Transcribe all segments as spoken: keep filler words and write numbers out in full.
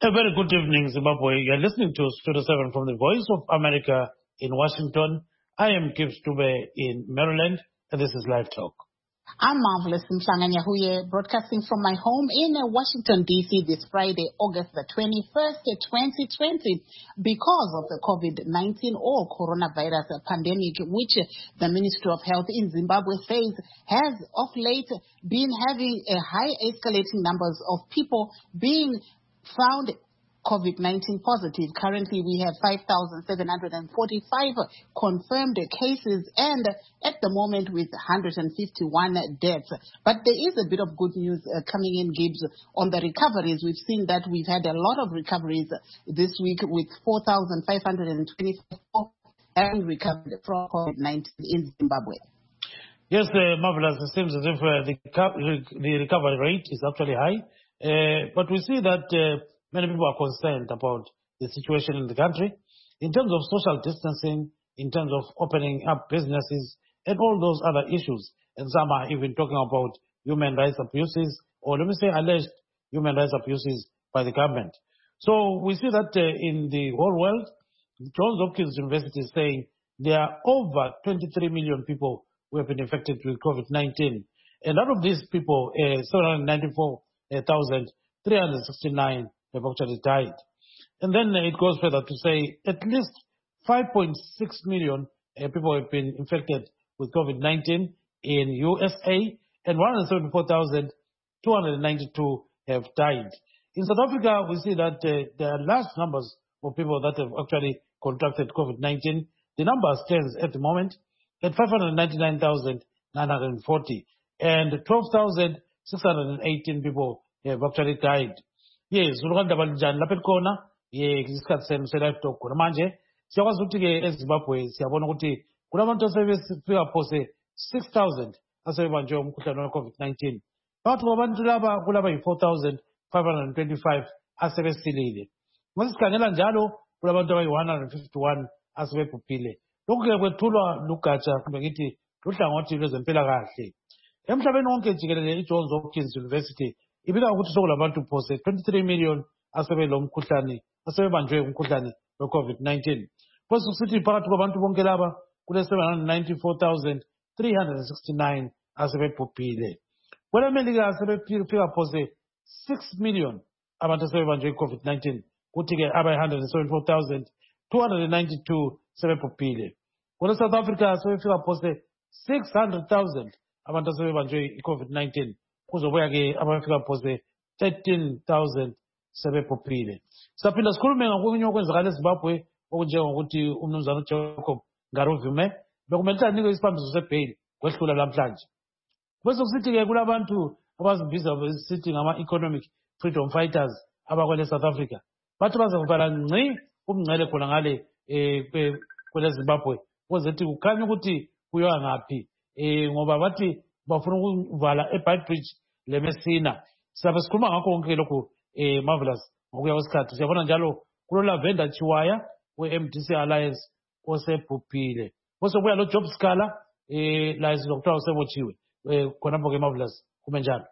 A very good evening, Zimbabwe. You're listening to Studio seven from the Voice of America in Washington. I am Gibbs Dube in Maryland, and this is Live Talk. I'm Marvelous Mhlanga-Nyahuye, broadcasting from my home in Washington, D C this Friday, August the twenty-first, twenty twenty, because of the COVID nineteen or coronavirus pandemic, which the Ministry of Health in Zimbabwe says has of late been having a high escalating numbers of people being found COVID nineteen positive. Currently, we have five thousand seven hundred forty-five confirmed cases and at the moment with one hundred fifty-one deaths. But there is a bit of good news uh, coming in, Gibbs, on the recoveries. We've seen that we've had a lot of recoveries this week with four thousand five hundred twenty-four having recovered from COVID nineteen in Zimbabwe. Yes, uh, Marvelous. It seems as if uh, the, the recovery rate is actually high. Uh, but we see that uh, many people are concerned about the situation in the country in terms of social distancing, in terms of opening up businesses, and all those other issues. And some are even talking about human rights abuses, or let me say alleged human rights abuses by the government. So we see that uh, in the whole world, Johns Hopkins University is saying there are over twenty-three million people who have been infected with COVID nineteen. And out of these people, uh, seven hundred ninety-four thousand three hundred sixty-nine have actually died. And then it goes further to say at least five point six million uh, people have been infected with COVID nineteen in U S A, and one hundred seventy-four thousand two hundred ninety-two have died. In South Africa, we see that uh, there are large numbers of people that have actually contracted COVID nineteen. The number stands at the moment at five hundred ninety-nine thousand nine hundred forty, and twelve thousand six hundred eighteen people have actually died. Yes, ulukanda balijani lapha ekhona ye isikhathi senu se-live talk khona manje siyakwazi ukuthi ke eZimbabwe siyabona ukuthi kulabantu asebefika phose six thousand asebebanjwe umkhuhlane we-COVID nineteen. Phakathi kwabantu laba kulaba yi-four thousand five hundred twenty-five asebesilile. Masisikhangela njalo kulabantu abayi-one hundred fifty-one asebebhubhile. Lokhu-ke kwethulwa lugatsha kumbe ngithi luhlangothi lwezempilakahle. Emhlabeni wonke jikelele i-Johns Hopkins University ibika ukuthi sokulabantu phose twenty-three million asebelo umkhuhlane asebebanjwe umkhuhlane we-COVID nineteen. Phose kusithi phakathi kwabantu bonke laba kule seven hundred ninety-four thousand three hundred sixty-nine asebebhubhile. KweleMelika asebefika phose six million abantu asebebanjwe i-COVID nineteen, kuthi-ke abayi-one hundred seventy-four thousand two hundred ninety-two sebebhubhile. Kwele South Africa asebefika phose six hundred thousand abantu asebebanjwe i-COVID nineteen, kuzobuya-ke abafika phose thirteen thousand sebebhubhile. Saphinda sikhulume ngokunye okwenzakala eZimbabwe okunjengokuthi umnumzana uJacob Ngaruvume bekumele ukuthi anikwe isibambiso sebheyili kwehlula namhlanje. Bese kusithi-ke kulabantu abazibiza besithi ngama-economic freedom fighters abakwele South Africa bathi bazavala ngci umngcele khona ngale um kwele Zimbabwe ukuze kukhanya ukuthi kuyiwa ngaphi um ngoba bathi bafuna ukuvala eBeitbridge leMessina. Sizabe sikhuluma ngakho konke lokhu um Marvelous ngokuya kwesikhathi. Siyabona njalo kuloLavenda Chiwaya we-M D C Alliance osebhubhile. Bese kuya lo Job Scala um laye sizokuthiwa usebotshiwe um khonapho-ke Marvelous kume njalo.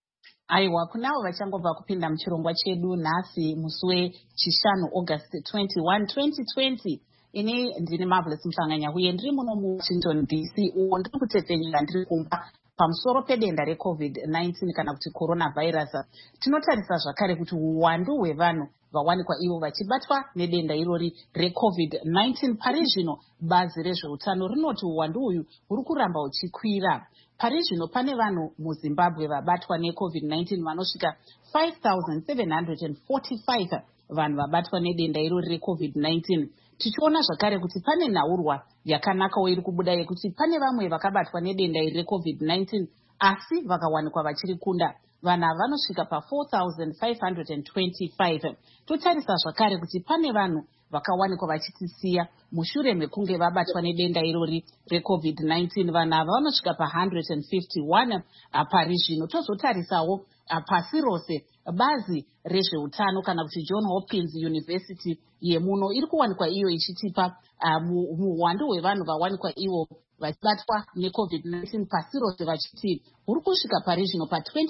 Aiwa, kunavo vachangobva kupinda muchirongwa chedu nhasi musi wechishanu August twenty-first twenty twenty. Ini ndini Marvelous Mhlanga-Nyahuye ndiri muno muWashington D C uwo ndiri kutepfenyera ndiri kumba pamusoro pedenda reCovid nineteen kana kuti coronavirus. Tinotarisa zvakare kuti uwandu hwevanhu vawanikwa ivo vachibatwa nedenda irori reCovid nineteen pari zvino bazi rezveutano rinoti uwandu uyu huri kuramba huchikwira. Pari zvino pane vanhu muZimbabwe vabatwa neCovid nineteen vanosvika five thousand seven hundred forty-five vanhu vabatwa nedenda irori reCovid nineteen. Tichiona zvakare kuti pane nhaurwa yakanakawo iri kubuda yekuti pane vamwe vakabatwa nedenda iri reCovid nineteen asi vakawanikwa vachiri kunda. Vanhu ava vanosvika pa four thousand five hundred twenty-five. Totarisa zvakare kuti pane vanhu vakawanikwa vachitisiya mushure mekunge vabatwa nedenda irori reCovid nineteen. Vanhu ava vanosvika pa one hundred fifty-one pari zvino. Tozotarisawo pasi rose bazi rezveutano kana kuti Johns Hopkins University yemuno iri kuwanikwa iyo ichitipa muwandu hwevanhu vawanikwa ivo vachibatwa neCovid nineteen pasi rose vachiti huri kusvika pari zvino pa twenty-two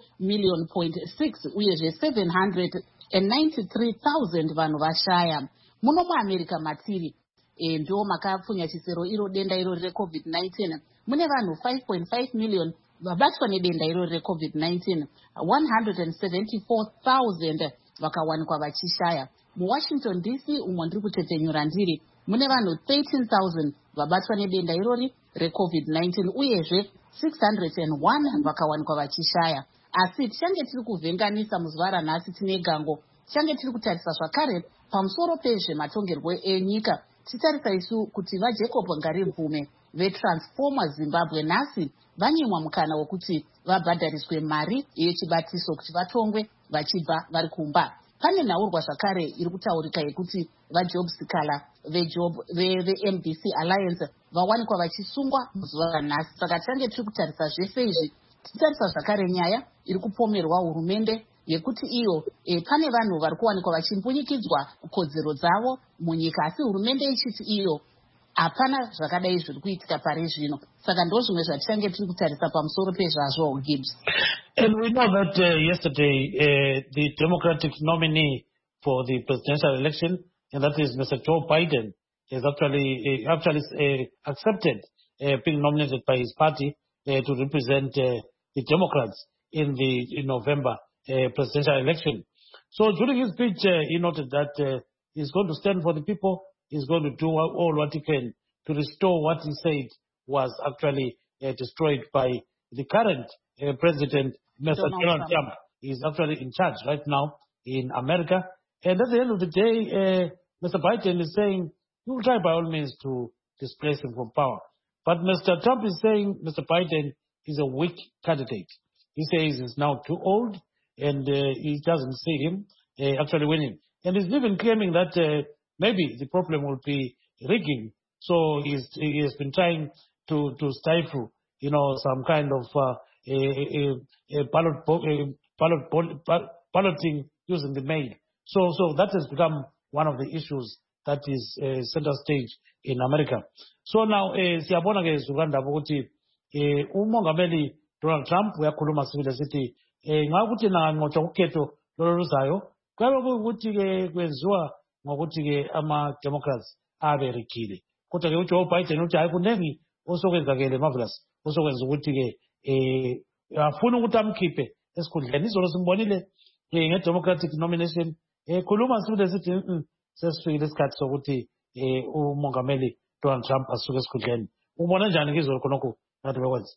million point six uyezve seven hundred ninety-three thousand vanhu vashaya. Muno muAmerica matiri e, ndo makapfunyachisiro iro denda iro recovid nineteen mune vanhu five point five million vabatwa nedenda iro recovid nineteen. one hundred seventy-four thousand vakawanikwa vachishaya. MuWashington D C umwe ndiri kutetenyura ndiri mune vanhu thirteen thousand vabatwa nedenda irori recovid nineteen uyezve six hundred one vakawanikwa vachishaya. Asi tichange tiri kuvhenganisa muzuva ranhasi tine gango, tichange tiri kutarisa zvakare pamusoro pezvematongerwo enyika. Titarisa isu kuti vaJacob Ngaribvume veTransformer Zimbabwe nhasi vanyimwa mukana wekuti vabhadhariswe mari yechibatiso kuti vatongwe vachibva vari kumba. Pane nhaurwa zvakare iri kutaurika yekuti vaJob Sikala veJob veM D C Alliance vawanikwa vachisungwa muzuva ranhasi. Saka tichange tiri kutarisa zvese izvi. Titarisa zvakare nyaya iri kupomerwa hurumende yekuti iyo e, pane vanhu vari kuwanikwa vachimpunyikidzwa kodzero dzavo munyika, asi hurumende ichiti iyo hapana zvakadai zviri kuitika pari zvino. Saka ndo zvimwe zvatichange tiri kutarisa pamusoro pezvazvo, Gibbs. And we know that uh, yesterday uh, the Democratic nominee for the presidential election, and that is Mister Joe Biden, has actually uh, actually uh, accepted uh, being nominated by his party uh, to represent uh, the Democrats in the in November uh, presidential election. So during his speech, uh, he noted that uh, he's going to stand for the people. He's going to do all what he can to restore what he said was actually uh, destroyed by the current uh, president, Mister Donald, Donald Trump. Trump. He's actually in charge right now in America. And at the end of the day, uh, Mister Biden is saying, he will try by all means to displace him from power. But Mister Trump is saying Mister Biden is a weak candidate. He says he's now too old and uh, he doesn't see him uh, actually winning. And he's even claiming that uh, maybe the problem will be rigging. So he's, he has been trying to, to stifle, you know, some kind of uh, a, a, a ballot, a ballot, balloting using the mail. So, so that has become one of the issues that is uh, center stage in America. So now, siyabona ke Uganda ukuthi umongameli Donald Trump uyakhuluma sibili sithi ngakuthi nangotsha ukhetho loluzayo kwabe ukuthi ke kwenziwa ngokuthi ke ama Democrats aberikile. Kodwa ke uJoe Biden uthi hayi kunengi osokwenzakele Marvelous osokwenza ukuthi ke eh afuna ukuthi amkhiphe esikhundleni. Izolo simbonile ngeDemocratic nomination ekhuluma sibili sithi sesifikile isikhathi sokuthi eh umongameli Donald Trump asuke esikhundleni. Ubona njani ngizolo khonokho nathi bekwenza?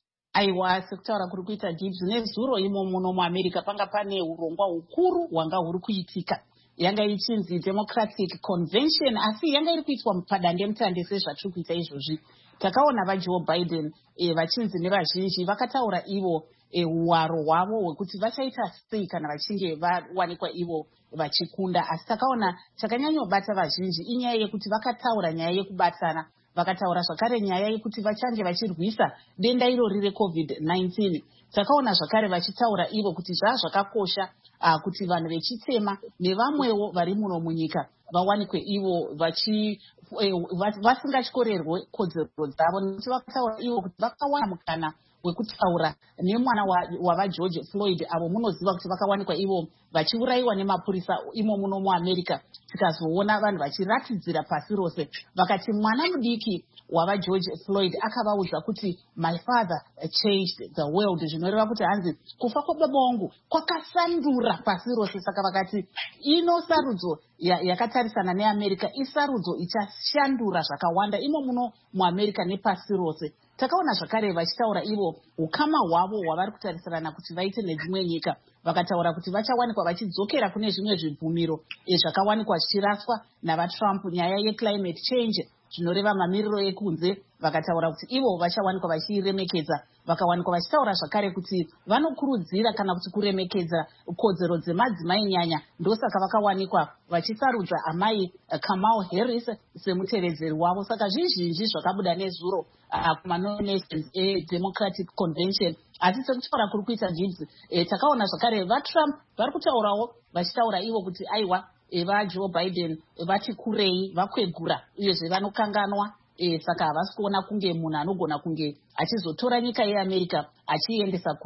Aiwa, sekutaura kuri kuita Gibbs nezuro imo muno muAmerica panga pane urongwa hukuru hwanga huri kuitika. Yanga ichinzi Democratic Convention, asi yanga iri kuitwa padandemutande sezvatiri kuita izvozvi. Takaona vaJoe Biden e, vachinzi nevazhinji vakataura ivo e, uwaro hwavo hwekuti vachaita sei kana vachinge vawanikwa ivo vachikunda. Asi takaona chakanyanyobata vazhinji inyaya yekuti vakataura nyaya yekubatana. Vakataura zvakare nyaya yekuti vachange vachirwisa denda irori recovid nineteen. Takaona zvakare vachitaura ivo kuti zvaa zvakakosha uh, kuti vanhu vechitema nevamwewo vari muno munyika vawanikwe ivo vachi eh, vasingatyorerwe kodzero dzavo. Nekuti vakataura ivo kuti vakawana mukana wekutaura nemwana wavaGeorge wa Floyd avo munoziva kuti vakawanikwa ivo vachiurayiwa nemapurisa imo muno muAmerica. Tikazoona vanhu vachiratidzira pasi rose vakati mwana mudiki wavaGeorge Floyd akavaudza kuti my father changed the world, zvinoreva kuti hanzi kufa kwababa vangu kwakasandura pasi rose. Saka vakati ino sarudzo yakatarisana neAmerica isarudzo ichashandura zvakawanda imo muno muAmerica nepasi rose. Takaona zvakare vachitaura ivo ukama hwavo hwavari kutarisana kuti vaite nedzimwe nyika. Vakataura kuti vachawanikwa vachidzokera kune zvimwe zvibvumiro zvakawanikwa zvichiraswa navaTrump, nyaya yeclimate change, zvinoreva mamiriro ekunze. Vakataura kuti ivo vachawanikwa vachiremekedza. Vakawanikwa vachitaura zvakare kuti vanokurudzira kana kuti kuremekedza kodzero dzemadzimai nyanya. Ndosaka vakawanikwa vachisarudza amai Kamala Harris semutevedzeri wavo. Saka zvizhinji zvakabuda nezuro uh, kumanominations eDemocratic Convention. Asi sekutaura kuri kuita Gibbs e, takaona zvakare vaTrump vari kutaurawo vachitaura ivo kuti aiwa vaJoe Biden vati kurei vakwegura uyezve vanokanganwa. E, saka havasi kuona kunge munhu anogona kunge achizotora nyika yeAmerica achiendesa kure.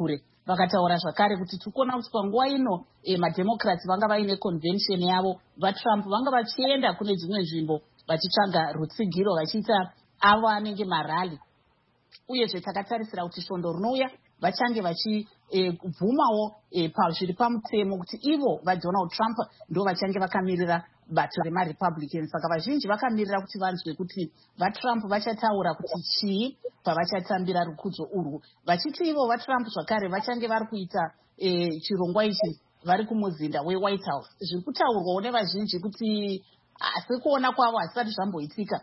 vakataura zvakare kuti tikuona kuti panguva ino e, mademocrats vanga vaine convention yavo, vatrump vanga vachienda kune dzimwe nzvimbo vachitsvaga rutsigiro vachiita avo anenge marali. Uyezve takatarisira kuti svondo rinouya vachange vachibvumawo e, e, pazviri pamutemo kuti ivo vaDonald Trump ndo vachange vakamirira bato remarepublicans. Saka vazhinji vakamirira kuti vanzwe kuti vaTrump vachataura kuti chii pavachatambira rukudzo urwu, vachiti ivo vaTrump zvakare vachange vari kuita e, chirongwa ichi vari kumuzinda weWhite House. Zviri kutaurwawo nevazhinji kuti sekuona kwavo hasisati zvamboitika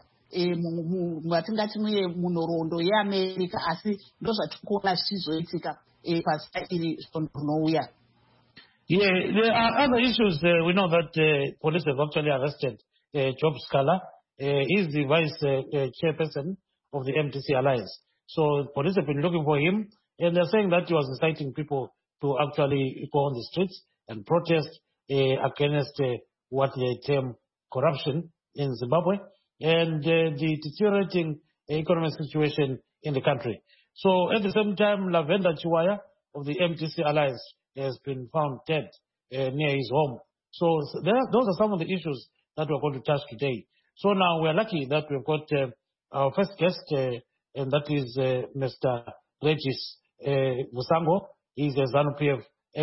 matingati muye munhoroondo yeAmerica, asi ndo zvatikuona zvichizoitika pasi iri svondo rinouya. Yeah, there are other issues. Uh, we know that uh, police have actually arrested uh, Job Scala. Uh, he's the vice uh, uh, chairperson of the M T C Alliance. So police have been looking for him, and they're saying that he was inciting people to actually go on the streets and protest uh, against uh, what they term corruption in Zimbabwe and uh, the deteriorating economic situation in the country. So at the same time, Lavender Chiwaya of the M T C Alliance has been found dead uh, near his home. So there, those are some of the issues that we're going to touch today. So now we're lucky that we've got uh, our first guest, uh, and that is uh, Mister Regis uh, Vusango. He's a ZANU P F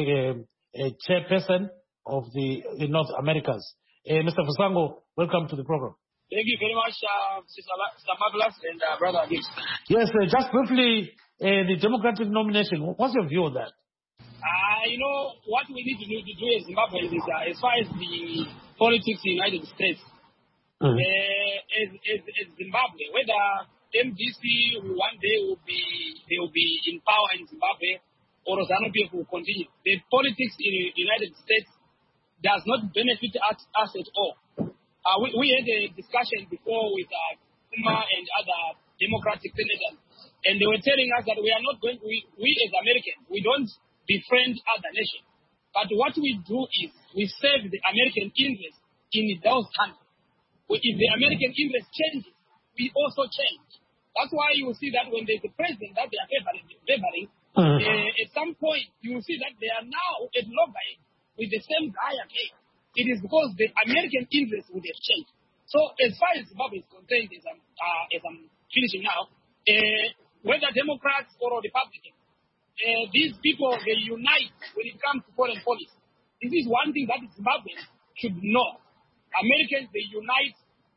uh, uh, chairperson of the, the North Americas. Uh, Mister Vusango, welcome to the program. Thank you very much, uh, Sister Marvelous and uh, Brother Gibbs. Yes, uh, just briefly, uh, the Democratic nomination, what's your view on that? Uh, you know, what we need to do, to do as Zimbabweans is, uh, as far as the politics in the United States, mm-hmm. uh, as, as, as Zimbabwe, whether M D C one day will be, they will be in power in Zimbabwe, or ZANU P F will continue. The politics in the United States does not benefit us, us at all. Uh, we, we had a discussion before with uh, Kuma and other Democratic senators, and they were telling us that we are not going, we, we as Americans, we don't befriend other nations. But what we do is we serve the American interest in those countries. If the American interest changes, we also change. That's why you will see that when there's a president that they are favoring, favoring mm-hmm. uh, at some point you will see that they are now at loggerheads with the same guy again. It is because the American interest would have changed. So as far as Zimbabwe is concerned, as I'm, uh, as I'm finishing now, uh, whether Democrats or Republicans, uh, these people, they unite when it comes to foreign policy. This is one thing that Zimbabweans should know. Americans, they unite.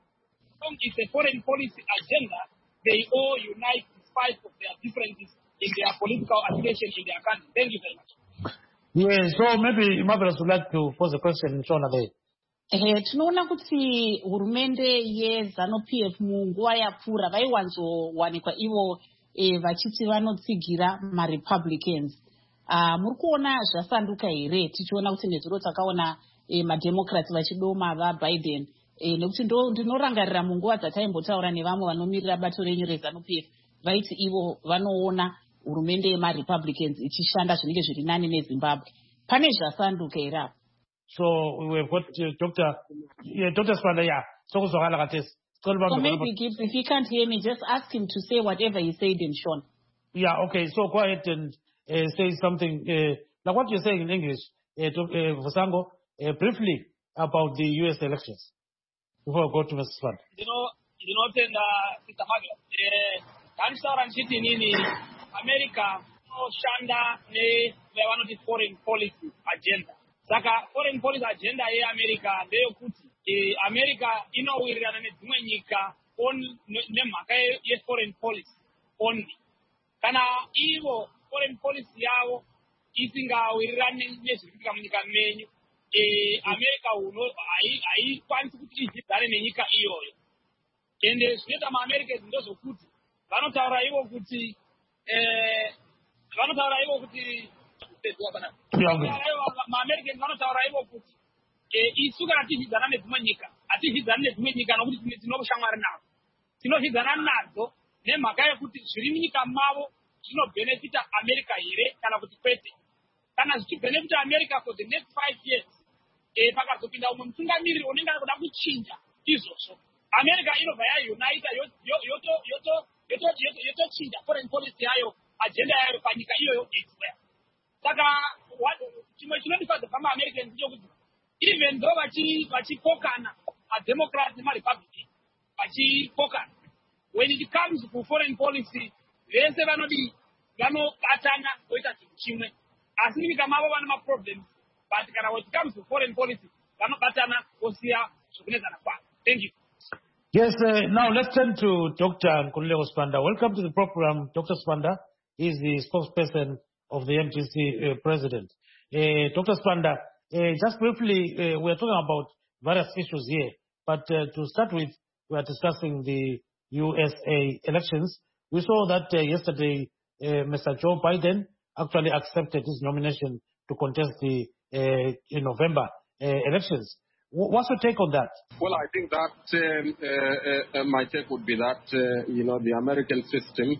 It's a foreign policy agenda. They all unite in spite of their differences in their political affiliation in their country. Thank you very much. Yes, so maybe Marvelous would like to pose a question in Shona there. Eh, tinoona kuti hurumende yeZANU P F munguva yapfuura vaiwanzowanikwa ivo eh, vachiti vanotsigira maRepublicans. Uh, muri kuona zvasanduka here tichiona kuti nezuro takaona eh, mademocrats vachidoma vaBiden eh, nekuti ndinorangarira munguva dzataimbotaura nevamwe vanomirira bato renyu reZANU P F vaiti ivo vanoona hurumende yemaRepublicans ichishanda zvinenge zviri nani neZimbabwe. Pane zvasanduka here apo? So we've got uh, Doctor Yeah, Doctor Spanda, yeah. So, so maybe Gibbs, if he can't hear me, just ask him to say whatever he said in Sean. Yeah, okay. So go ahead and uh, say something. Uh, like what you're saying in English, uh, to, uh, Vusango, uh, briefly about the U S elections. Before I go to Mister Spanda. You know, you know, then, uh, Mister Magla, Kanshara City in America, Shanda, they want the foreign policy agenda. Saka foreign policy agenda ye America ndeyo kuti e America inowirirana nedzimwe nyika on nemhaka ye foreign policy only. Kana ivo foreign policy yavo isingawirirane nezviri munyika menyu, e America uno haikwanisi kuti idyidzane nenyika iyoyo. Ende zvinoita maAmericans ndozvokuti vanotaura ivo kuti eh vanotaura ivo kuti maAmericans vanotaura ivo kuti isu kana tichidzana nedzimwe nyika hatichidzani nedzimwe nyika nokuti tinoshamwari nadzo, tinozvidzana nadzo nemhaka yekuti zviri munyika mavo zvinobhenefita America here kana kuti kwete. Kana zvichibhenefita America for the next five years, pakazopinda umwe mutungamiriri unenge kuda kuchinja izvozvo, America inobva yaunita yotochinja foreign policy yayo, agenda yayo panyika iyoyo elsewhere. Saka what chimwe chinondifadza pama Americans ndokuti even though vachi vachipokana a Democrats nema Republicans vachipokana, when it comes to foreign policy vese vanodi vanobatana voita chinhu chimwe, asi nyika mavo vane maproblems, but kana when it comes to foreign policy vanobatana vosiya zvokunetsana kwavo. Thank you. Yes, uh, now let's turn to Doctor Nkululeko Sibanda. Welcome to the program, Doctor Sibanda. He is the spokesperson of the M T C uh, president. Uh, Doctor Sibanda, uh, just briefly, uh, we're talking about various issues here, but uh, to start with, we are discussing the U S A elections. We saw that uh, yesterday, uh, Mister Joe Biden actually accepted his nomination to contest the uh, in November uh, elections. What's your take on that? Well, I think that um, uh, uh, my take would be that, uh, you know, the American system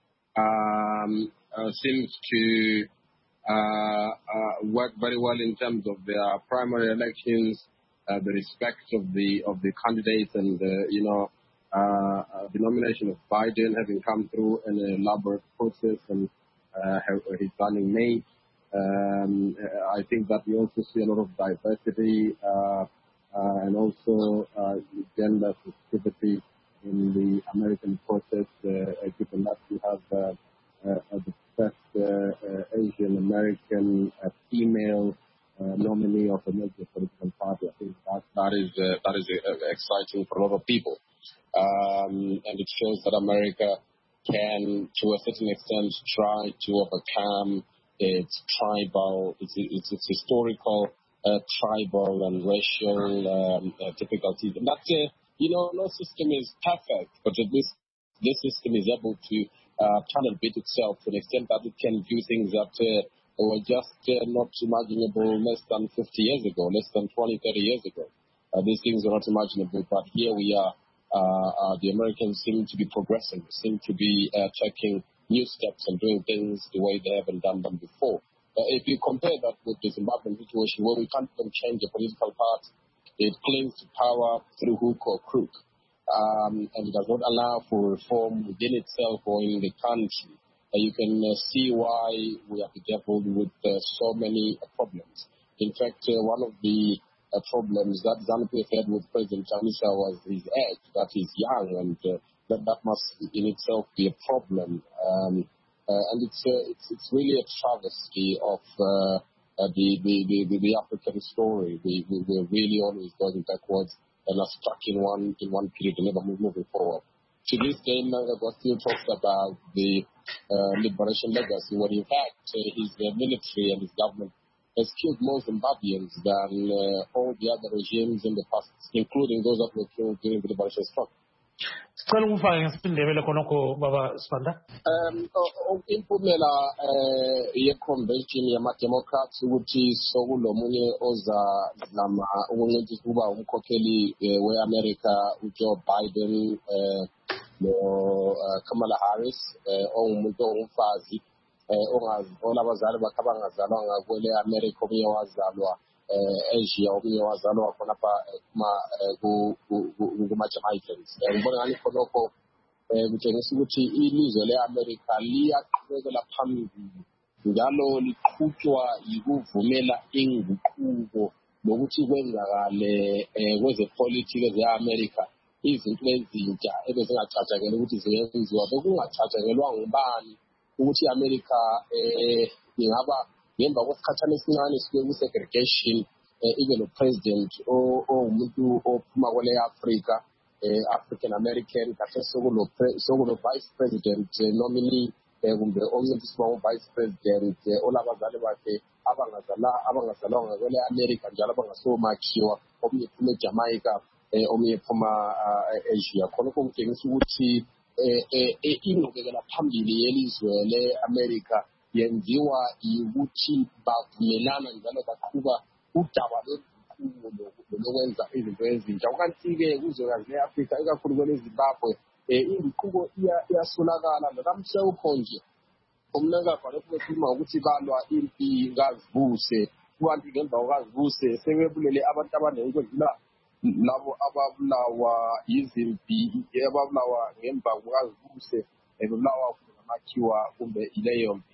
um, uh, seems to uh, uh, work very well in terms of their primary elections, uh, the respect of the of the candidates, and, uh, you know, uh, uh, the nomination of Biden having come through an elaborate process and uh, his running mate. Um, I think that we also see a lot of diversity uh, uh, and also uh, gender sensitivity in the American process, uh, given that we have uh, uh, the first uh, uh, Asian American uh, female uh, nominee of a major political party. I think that that is uh, that is uh, exciting for a lot of people, um, and it shows that America can, to a certain extent, try to overcome its tribal, its, its, its historical, uh, tribal and racial um, uh, difficulties. And that, uh, you know, no system is perfect, but at least this system is able to uh, channel bit itself to an extent that it can do things that uh, were just uh, not imaginable less than fifty years ago, less than twenty, thirty years ago. Uh, these things are not imaginable, but here we are. Uh, uh, the Americans seem to be progressing, seem to be uh, taking new steps and doing things the way they haven't done them before. Uh, if you compare that with the Zimbabwean situation, where we can't even change a political party, it clings to power through hook or crook, um, and it does not allow for reform within itself or in the country. Uh, you can uh, see why we have bedeviled with uh, so many uh, problems. In fact, uh, one of the uh, problems that ZANU-P F had with President Chamisa was his age, that he's young, and uh, that that must in itself be a problem. Um, uh, and it's, uh, it's it's really a travesty of uh, uh, the, the, the, the African story. We, we, we're really always going backwards and are stuck in one in one period and never move, moving forward. To this day, Mnangagwa still talks about the uh, liberation legacy, when in fact uh, his uh, military and his government has killed more Zimbabweans than uh, all the other regimes in the past, including those that were killed during the liberation struggle. Sicela ukufaka ngesindebele khonokho baba Sibanda. Um impumela eh ye-convention yama-Democrats ukuthi sokulomunye oza nama ukuncedisa ukuba umkhokheli we-America uJoe Biden eh no Kamala Harris eh ongumuntu ongumfazi eh ongazi olabazali bakhe abangazalwa ngakwele America, omunye wazalwa Asia, omunye wazalwa khona lapha kuma kuma-Jamaicans. Ngibona ngani khonokho kutshengisa ukuthi ilizwe le-America liyaqhubekela phambili njalo liqhutshwa yikuvumela inguquko nokuthi kwenzakale kwezepolitiki ze-America izinto ezintsha ebezingacatshangelwa ukuthi zingenziwa, bekungacatshangelwa ngubani ukuthi i-America ingaba ngemva kwesikhathana esincane sibe ku-segregation, ibe no-president ongumuntu ophuma kwele Africa, African American, kahle sokulo vice president nominee kumbe omncedisi vice president olabazali bakhe abangazala abangazalwanga kwele America njalo abangasomakhiwa, omunye phuma eJamaica, omunye phuma Asia. Khonokho kutshengisa ukuthi ingqubekela phambili yelizwe le-America yenziwa ukuthi bavumelana njalo baqhuba udaba lwenguquko lokwenza izinto ezintsha. Kanti-ke kuzwekazi le-Afrika ikakhulu kwele Zimbabwe inguquko iyasolakala nakamhlophe nje. Umnangagwa lokhu bekhuluma ukuthi balwa impi ngazibuse, kubantu ngemva kwazibuse sebebulele abantu abaningi kwedlula labo ababulawa yizimpi, ababulawa ngemva kwazibuse bebulawa ngamakhiwa kumbe ileyo mpi.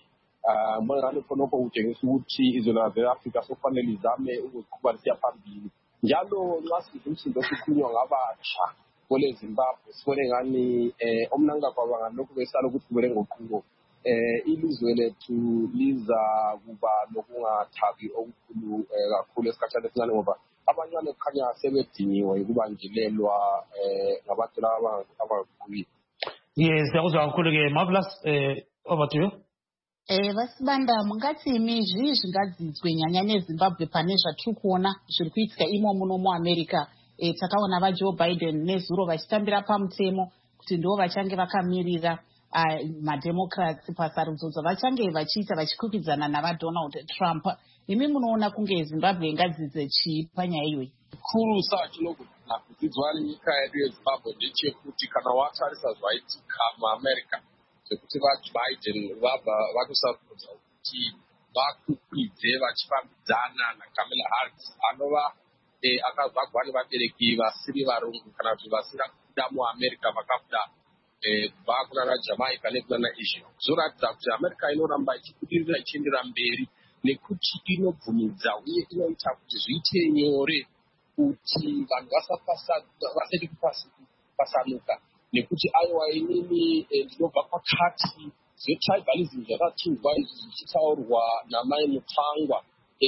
Uh, manje khonokho utshengisa ukuthi izwe lase-Afrika sofanele izame ukuqhuba lisiya phambili. Njalo nxa sidla umsindo sikhulunywa ngabatsha kwele Zimbabwe sibone ngani eh omnanga kwaba ngalokhu besala ukuthi kube ngoquko eh ilizwe lethu liza kuba lokungathabi okukhulu kakhulu esikhathini esincane ngoba abanye kukhanya sebediniwe ukubanjelelwa eh ngabantu laba abakhulu. Yes, siyakuzwa kakhulu ke Marvelous, eh over to you. Eh vasibanda mungati mizvi zvingadzitswe nyanyanya eZimbabwe pane zvatiri kuona zviri kuitika imo muno muAmerica. Eh takaona va Joe Biden nezuro vachitambira pamutemo kuti ndivo vachange vakamirira mademocrats pasarudzo dzavachange vachiita vachikwikwidzana nava Donald Trump. Imi munoona kunge Zimbabwe ingadzidze chii panyaya iyoyi? Kuru sachinokudzwa kudzidzwa nenyika yedu yeZimbabwe ndechekuti kana watarisa zvaitika muAmerica sekuti vaBiden vabva vakusarudza kuti vakukwidze vachifambidzana naKamala Harris anova akazvagwa nevabereki vasiri varungu kana kuti vasina kuda muAmerica vakabuda kubva kunana Jamaica nekunana Asia. Zvoratidza kuti America inoramba ichibudirira ichiendera mberi nekuti inobvumidza uye inoita kuti zviite nyore kuti vanhu vasati kupasanuka nekuti aiwa inini ndinobva pakati zvetribalism zvakatuzwa izvi zvichitaurwa namai Mutangwa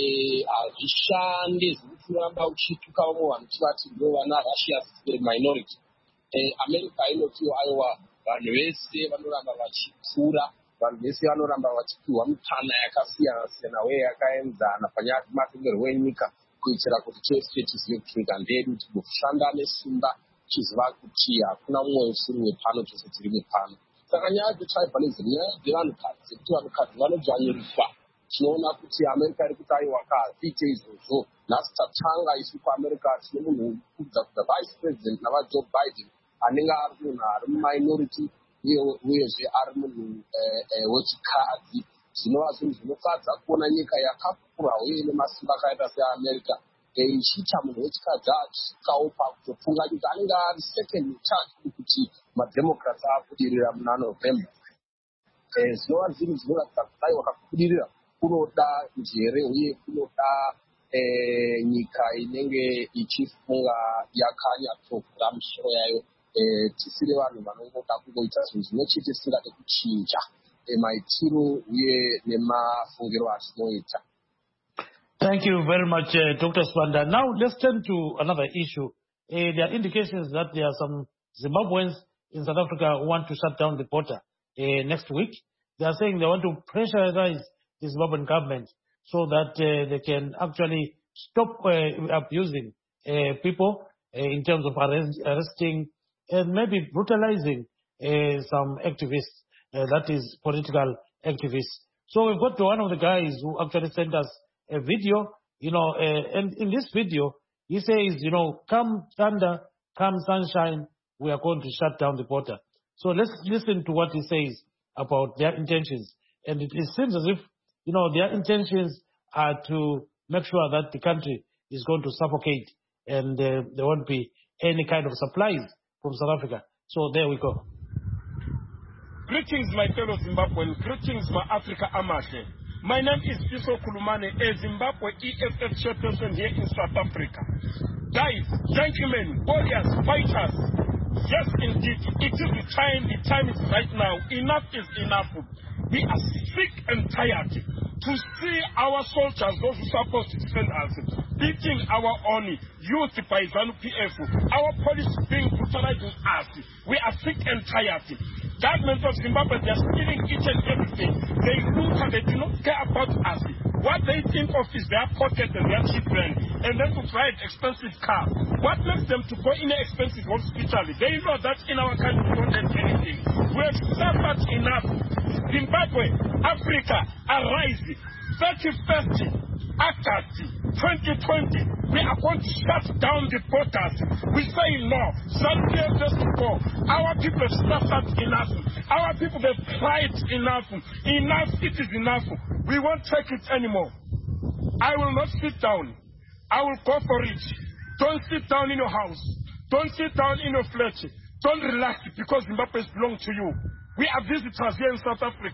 hazvishande zvekuti unoramba uchituka vamwe vanhu chivati ndo vana Russia minority. America inotiwo aiwa vanhu vese vanoramba vachikura, vanhu vese vanoramba vachipiwa mitana yakasiyana siyana uye yakaenzana panyaya dzematongerwo enyika kuitira kuti chese chizive kuti nyika ndedu tinoshanda nesimba chiziva kuti hakuna mumwe usiri wepano chose tiri wepano. Saka nyaya dzetribalism nyaya dzevanhukadzi kuti vanhukadzi vanodzvanyiriswa. Tinoona kuti America iri kuti aiwa kaziite izvozvo. Nhasi tatanga isu kuAmerica tine munhu kubva kuvice president navaJoe Biden anenge ari munhu ari muminority uyezve ari munhu wechikadzi. Zvinova zvinhu zvinofadza kuona nyika yakakura uye nemasimba akaita seAmerica ichiita munhu wechikadzi achisvikawo pakutofunga kuti anenge ari second third kuti mademocrats akubudirira muna November. Zvinova zvinhu zvinoratidza kuti aiwa kakubudirira kunoda njere uye kunoda nyika inenge ichifunga yakanyatsovhura misoro yayo. Tisiri vanhu vanongoda kungoita zvinhu zvinochiti tisingade kuchinja maitiro uye nemafungiro atinoita. Thank you very much, uh, Doctor Sibanda. Now let's turn to another issue. Uh, there are indications that there are some Zimbabweans in South Africa who want to shut down the border uh, next week. They are saying they want to pressurize the Zimbabwean government so that uh, they can actually stop uh, abusing uh, people uh, in terms of arrest, arresting and maybe brutalizing uh, some activists, uh, that is political activists. So we've got to one of the guys who actually sent us a video, you know, uh, and in this video, he says, you know, come thunder, come sunshine, we are going to shut down the border. So let's listen to what he says about their intentions. And it, it seems as if, you know, their intentions are to make sure that the country is going to suffocate and uh, there won't be any kind of supplies from South Africa. So there we go. Greetings, my fellow Zimbabweans. Greetings, my Africa Amache. My name is Fiso Kulumane, a Zimbabwe E F F chairperson here in South Africa. Guys, gentlemen, warriors, fighters, yes indeed, it is the time, the time is right now. Enough is enough. We are sick and tired to see our soldiers, those who are supposed to defend us, beating our own youth by ZANU P F, our police being brutalizing us. We are sick and tired. Government of Zimbabwe, they are stealing each and everything. They loot and they do not care about us. What they think of is their pocket and their children, and then to drive expensive car. What makes them to go in an expensive hospital? They know that in our country we don't have anything. We have suffered enough. Zimbabwe, Africa, arise. thirty-first August twenty twenty, we are going to shut down the borders. We say no. ZANU P F has to go. Our people have suffered enough. Our people have cried enough. Enough, it is enough. We won't take it anymore. I will not sit down. I will go for it. Don't sit down in your house. Don't sit down in your flat. Don't relax because Zimbabwe belongs to you. We are visitors here in South Africa.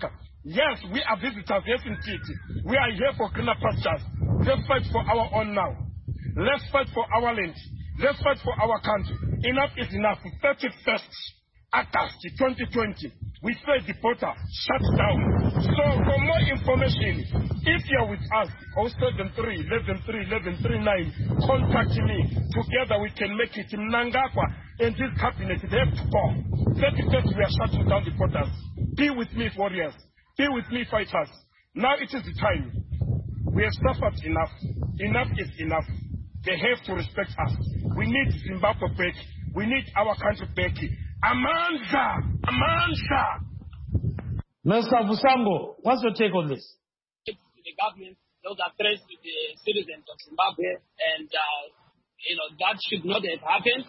Yes, we are visitors, yes indeed. We are here for greener pastures. Let's fight for our own now. Let's fight for our land. Let's fight for our country. Enough is enough. thirty-first August twenty twenty. We say the border shut down. So for more information, if you're with us, oh seven three, eleven three, eleven three nine, contact me. Together we can make it. Mnangagwa and this cabinet, they have to go. thirty-first, we are shutting down the borders. Be with me, warriors. Be with me, fighters. Now it is the time. We have suffered enough. Enough is enough. They have to respect us. We need Zimbabwe back. We need our country back. Amanda! Amanda! Mister Busango, what's your take on this? The government, those are threats to the citizens of Zimbabwe, and uh, you know that should not have happened.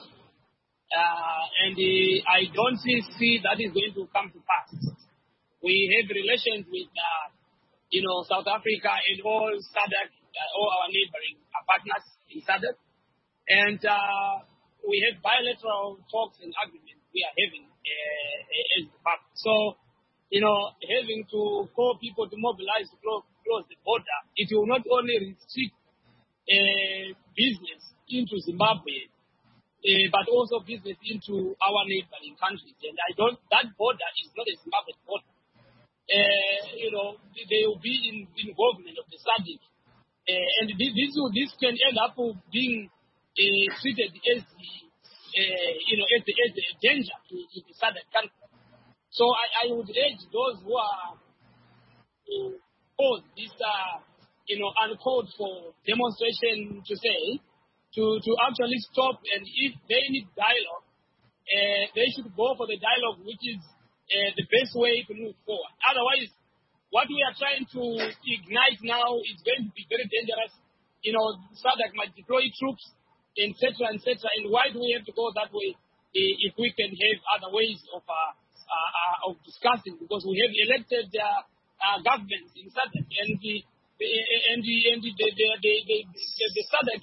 Uh, and uh, I don't see, see that is going to come to pass. We have relations with, uh, you know, South Africa and all SADC, uh, all our neighboring uh, partners in SADC. And uh, we have bilateral talks and agreements we are having uh, as the partner. So, you know, having to call people to mobilize to close, close the border, it will not only restrict uh, business into Zimbabwe, uh, but also business into our neighboring countries. And I don't, that border is not a Zimbabwe border. Uh, you know, they will be in involvement of the SADC. Uh, and this, this, will, this can end up being uh, treated as the, uh, you know, as the, as a danger to, to the SADC country. So I, I would urge those who are uh, cause this, uh, you know, uncalled for demonstration to say, to, to actually stop, and if they need dialogue, uh, they should go for the dialogue which is Uh, the best way to move forward. Otherwise, what we are trying to ignite now is going to be very dangerous. You know, SADC might deploy troops, et cetera, et cetera. And why do we have to go that way if we can have other ways of uh, uh, uh, of discussing? Because we have elected uh, uh, governments in SADC, and the and the and the the the, the, the, the, the SADC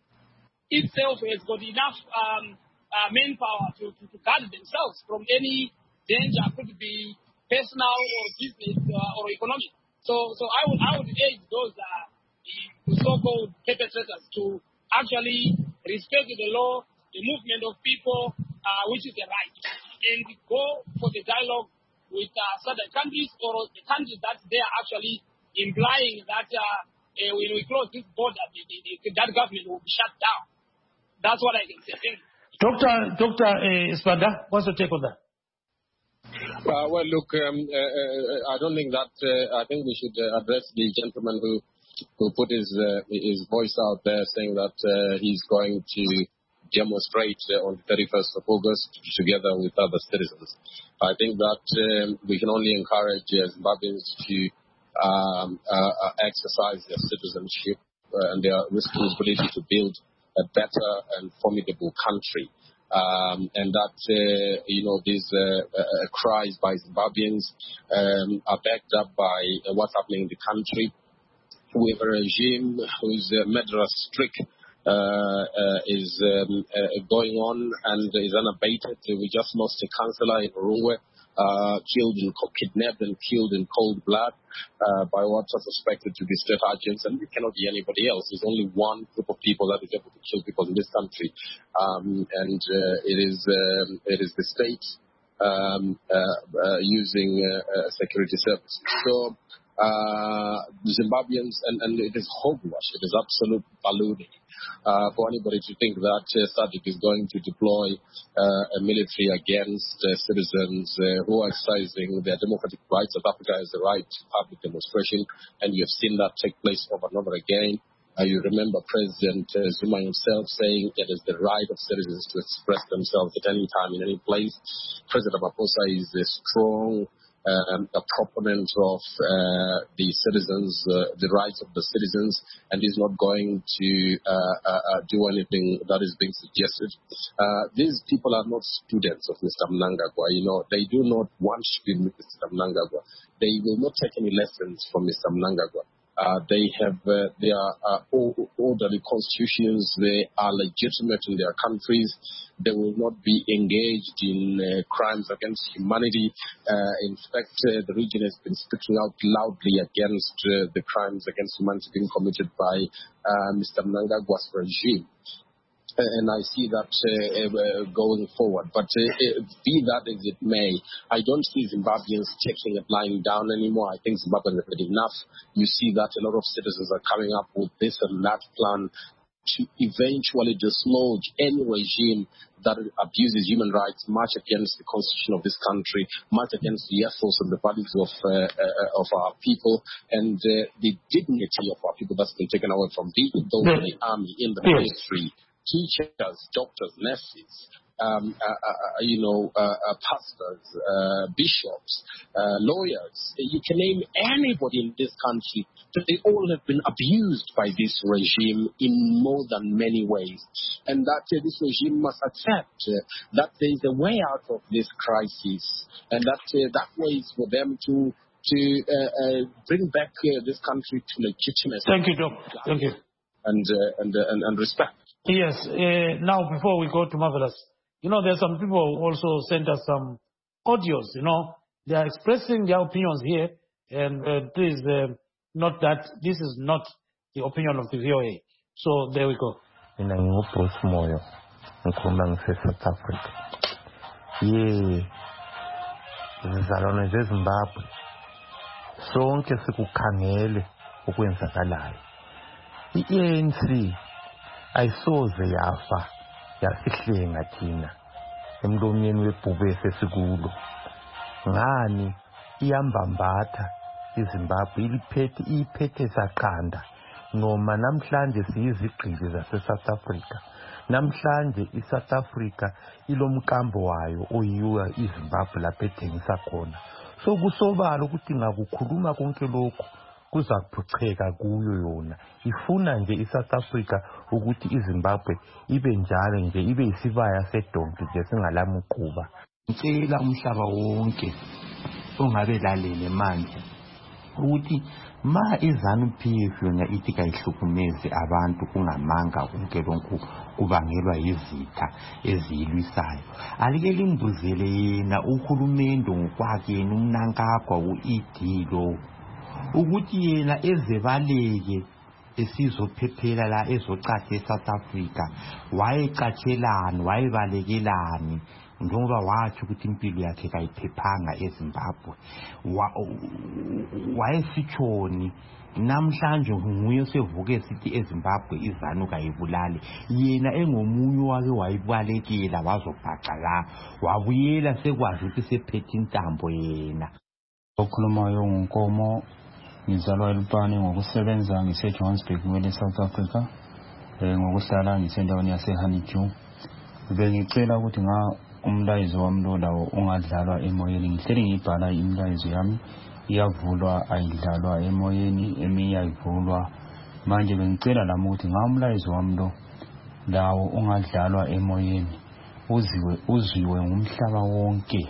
itself has got enough um, uh, manpower to, to to guard themselves from any danger, could be personal or business uh, or economic. So, so I would, I would urge those uh, so-called perpetrators to actually respect the law, the movement of people, uh, which is the right, and go for the dialogue with uh, certain countries or the countries that they are actually implying that uh, uh, when we close this border, the, the, the, that government will be shut down. That's what I can say. Doctor Doctor Uh, Sibanda, what's your take on that? Uh, well, look, um, uh, uh, I don't think that, uh, I think we should uh, address the gentleman who who put his uh, his voice out there saying that uh, he's going to demonstrate uh, on the thirty-first of August together with other citizens. I think that um, we can only encourage uh, Zimbabweans to um, uh, exercise their citizenship uh, and their responsibility to build a better and formidable country. Um, and that, uh, you know, these uh, uh, cries by Zimbabweans um, are backed up by uh, what's happening in the country. We have a regime whose uh, murderous streak uh, uh, is um, uh, going on and is unabated. We just lost a councillor in Urungwe, uh, killed and kidnapped and killed in cold blood uh, by what are suspected to be state agents, and it cannot be anybody else. There's only one group of people that is able to kill people in this country, um, and uh, it is um, it is the state um, uh, uh, using uh, uh, security services. So uh, Zimbabweans, and, and it is hogwash. It is absolute ballooning. Uh, for anybody to think that uh, SADC is going to deploy uh, a military against uh, citizens uh, who are exercising their democratic rights. South Africa has the right to public demonstration, and you have seen that take place over and over again. Uh, you remember President uh, Zuma himself saying it is the right of citizens to express themselves at any time, in any place. President Ramaphosa is a strong Um, a proponent of uh, the citizens, uh, the rights of the citizens, and is not going to uh, uh, uh, do anything that is being suggested. Uh, these people are not students of Mister Mnangagwa. You know, they do not want to be Mister Mnangagwa. They will not take any lessons from Mister Mnangagwa. Uh, they have uh, their uh, orderly constitutions. They are legitimate in their countries. They will not be engaged in uh, crimes against humanity. Uh, in fact, uh, the region has been speaking out loudly against uh, the crimes against humanity being committed by uh, Mister Mnangagwa's regime. And I see that uh, uh, going forward. But uh, be that as it may, I don't see Zimbabweans taking it lying down anymore. I think Zimbabweans have had enough. You see that a lot of citizens are coming up with this and that plan to eventually dislodge any regime that abuses human rights, much against the constitution of this country, much against the ethos and the values of uh, uh, of our people, and uh, the dignity of our people that's been taken away from the, those in the army, in the military. Teachers, doctors, nurses, um, uh, uh, you know, uh, uh, pastors, uh, bishops, uh, lawyers. You can name anybody in this country. They all have been abused by this regime in more than many ways. And that uh, this regime must accept uh, that there is a way out of this crisis. And that uh, that way is for them to to uh, uh, bring back uh, this country to legitimacy. Thank you, Doc. Thank you. And, uh, and, uh, and, and respect. Yes. Uh, now, before we go to Marvelous, you know, there's some people who also sent us some audios, you know. They are expressing their opinions here. And uh, please uh, note that this is not the opinion of the V O A. So, there we go. In a new post moyo, in South Africa. Yeah. Zizalwane zeZimbabwe. Sonke sikukhangele okwenzakalayo. I-A N C ayisoze yafa yasihlenga thina emlonyeni webhubhe esesikulo. Ngani iyambambatha iZimbabwe iliphethe iphethe saqanda noma namhlanje siyizigqili zase-South Africa. Namhlanje i-South Africa ilomkambo wayo oyiwa iZimbabwe lapho ethengisa khona. So kusobala ukuthi ngakukhuluma konke lokhu kuza kuphucheka kuyo yona. Ifuna nje iSouth Africa ukuthi iZimbabwe ibe njalo nje ibe isibaya sedonki nje singalamuquba. Ngicela umhlaba wonke ongabe lalele manje ukuthi ma iZANU-P F yona ithi kayihlukumeze abantu kungamanga konke lonke kubangelwa yizitha eziyilwisayo. Alike limbuzele yena uhulumende ngokwakhe yena uMnangagwa u-E D lo ukuthi yena ezebaleke esizophephela la ezocathe eSouth Africa wayecatshelani wayebalekelani njengoba wathi ukuthi impilo yakhe kayiphephanga eZimbabwe wayesitshoni. Namhlanje nguye sevuke sithi eZimbabwe iZANU kayibulali yena engomunye wake wayibalekela wazobhaqa la wabuyela sekwazi ukuthi sephethe intambo yena. Okhulumayo nguNkomo ngizalwa eLupane ngokusebenza ngise-Johannesburg ngwele South Africa eh ngokuhlala ngisendaweni yaseHoneydew. Bengicela ukuthi nga umlayezo wami lo lawo ungadlalwa emoyeni. Ngihleli ngibhala imlayezo yami iyavulwa ayidlalwa emoyeni eminye ayivulwa. Manje bengicela nami ukuthi nga umlayezo wami lo lawo ungadlalwa emoyeni uziwe uzwiwe ngumhlaba wonke.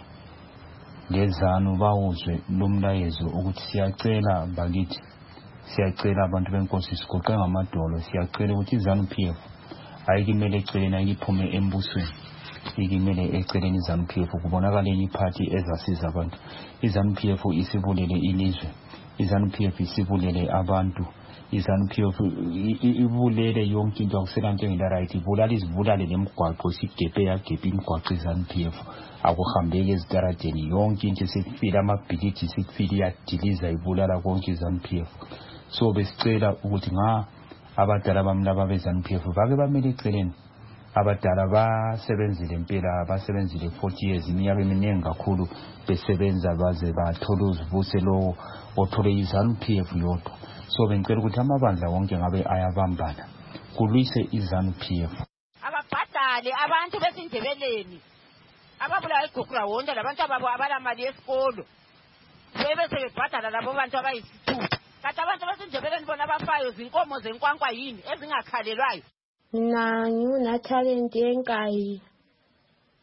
Lezanu bawuzwe lomlayezo ukuthi siyacela bakithi siyacela abantu benkosi sigoqe ngamadolo siyacela ukuthi iZANU-P F ayikimele eceleni ayiphume embusweni ikimele eceleni iZANU-P F kubonakala enye iphathi ezasiza abantu. iZANU-P F isibulele ilizwe, iZANU-P F isibulele abantu, iZANU-P F ibulele yonke into akuselanto engila right ibulala izibulale nemigwaqo sigepe yagepe imigwaqo iZANU-P F akuhambeke ezitaradeni yonke into sekufile amabhilidi sekufile iyadiliza ibulala konke iZANU-P F. So besicela ukuthi nga abadala bamlaba beZANU-P F bake bamele eceleni. Abadala basebenzile impela basebenzile forty years iminyaka eminingi kakhulu besebenza baze bathola uzivuse lo othole iZANU-P F yodwa. So bengicela ukuthi amabandla wonke ngabe ayabambana kulwise iZANU-P F. Ababhadale abantu besindebeleni ababulawa igogura wonke labantu ababo abalamali esikolo bebese bebhadala labo bantu abayisithupha. Kanti abantu besindebeleni bona abafayo zinkomo zenkwankwa yini ezingakhalelwayo. Mina nginguNathalent Enkayi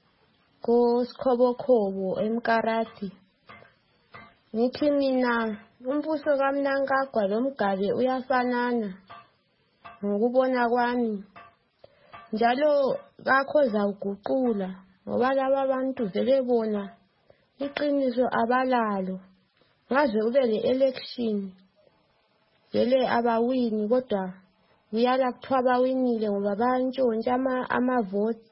ko Sikhobokhobo eMkarati. Ngithi mina umbuso kaMnangagwa lo Mugabe uyafanana ngokubona kwami. Njalo kakhoza uguqula ngoba laba bantu vele bona iqiniso abalalo. Ngaze ube le-election vele abawini kodwa kuyala kuthiwa abawinile ngoba bayantshontsha amavoti.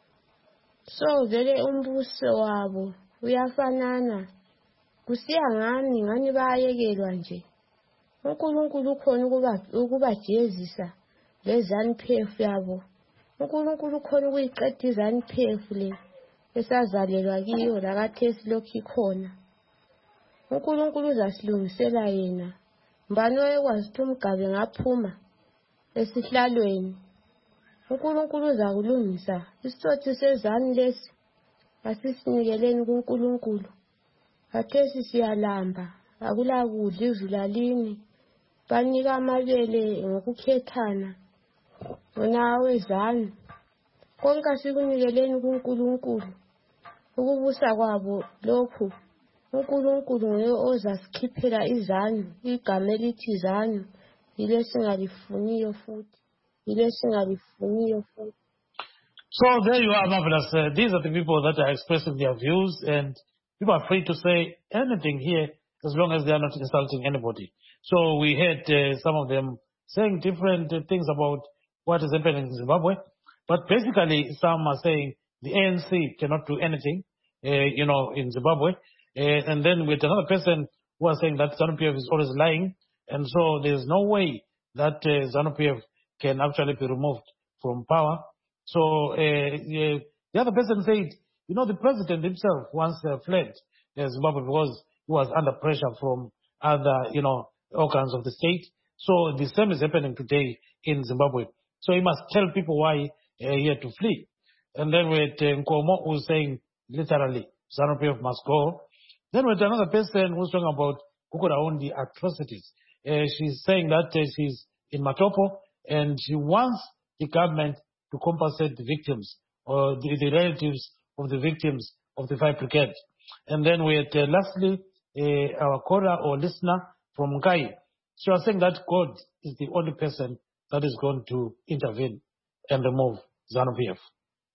So vele umbuso wabo uyafanana. Kusiya ngani ngani bayekelwa nje. uNkulunkulu ukhona ukuba ukubajezisa leZANU-P F yabo. uNkulunkulu ukhona ukuyiqeda iZANU-P F le esazalelwa kiyo lakathesi lokhu ikhona. uNkulunkulu uzasilungisela yena. Mbani oyekwazi ukuthi uMgabe ngaphuma esihlalweni. uNkulunkulu uzakulungisa. Isithothi seZANU lesi asisinikeleni kuNkulunkulu. Kathesi siyalamba akula kudla izulu alini. Banika amabele ngokukhethana. Wona weZANU konke asikunikeleni kuNkulunkulu. Ukubusa kwabo lokhu uNkulunkulu nguye ozasikhiphela iZANU. Igama elithi ZANU yile singalifuniyo futhi. Yile singalifuniyo futhi. So there you are, Marvelous. Uh, these are the people that are expressing their views, and people are free to say anything here as long as they are not insulting anybody. So we heard uh, some of them saying different uh, things about what is happening in Zimbabwe. But basically, some are saying the A N C cannot do anything, uh, you know, in Zimbabwe. Uh, and then with another person who was saying that ZANU-P F is always lying. And so there's no way that uh, ZANU-P F can actually be removed from power. So uh, uh, the other person said, you know, the president himself once uh, fled uh, Zimbabwe because he was under pressure from other, you know, organs of the state. So the same is happening today in Zimbabwe. So he must tell people why uh, he had to flee. And then with uh, Nkomo who's saying literally ZANU-P F must go. Then with another person who's talking about Kukudaondi atrocities. Uh, she's saying that uh, she's in Matopo and she wants the government to compensate the victims or the, the relatives of the victims of the fire brigade. And then we had uh, lastly uh, our caller or listener from Nkai. She was saying that God is the only person that is going to intervene and remove ZANU-P F.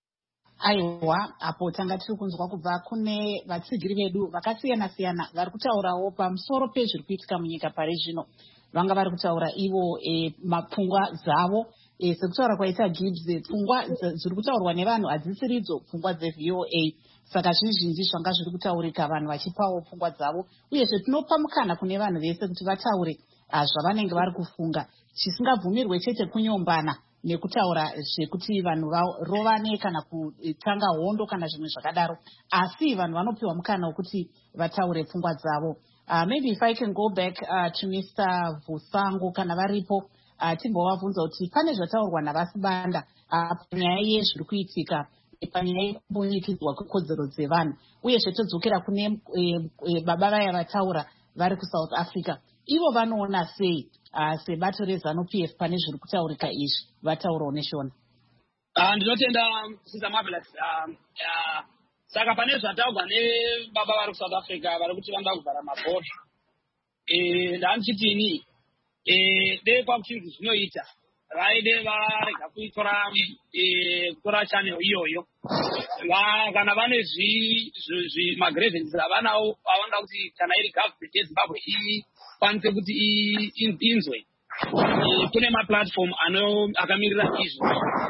Aiwa, apo tanga tiri kunzwa kubva kune vatsigiri vedu vakasiyana siyana vari kutaurawo pamusoro pezviri kuitika munyika pari zvino. Vanga vari kutaura ivo e, mapfungwa dzavo e, sekutaura kwaita Gibbs, pfungwa dziri kutaurwa nevanhu hadzisiridzo pfungwa dze-V O A. Saka zvizhinji zvanga zviri kutaurika vanhu vachipawo pfungwa dzavo. Uyezve tinopa mukana kune vanhu vese kuti vataure zvavanenge vari kufunga. Chisingabvumirwe chete kunyombana nekutaura zvekuti vanhu varovane kana kutanga hondo kana zvimwe zvakadaro. Asi vanhu vanopiwa mukana wekuti vataure pfungwa dzavo. Uh, maybe if I can go back uh, to Mister Vusango kana varipo uh, timbovabvunza kuti pane zvataurwa navasibanda uh, panyaya yezviri kuitika panyaya yekubunyikidzwa kwekodzero dzevanhu. Uyezve todzokera kune e, e, baba vaya vataura vari kuSouth Africa. Ivo vanoona sei uh, sebato reZANU-P F pane zviri kutaurika izvi vataurawo neshona. Uh, ndinotenda Sister Marvelous. Uh, uh, Saka pane zvataurwa nebaba vari kuSouth Africa vari kuti vanoda kuvhara mabhodha. Eh, ndanichitini eh de kwakuti zvinoita vaide varega kuitora eh kutora channel iyoyo. Va kana vane zvi zvi magrevences avanawo avanga kuti kana iri government yeZimbabwe ikwanise kuti inzwe. Kune ma platform ano akamirira izvo.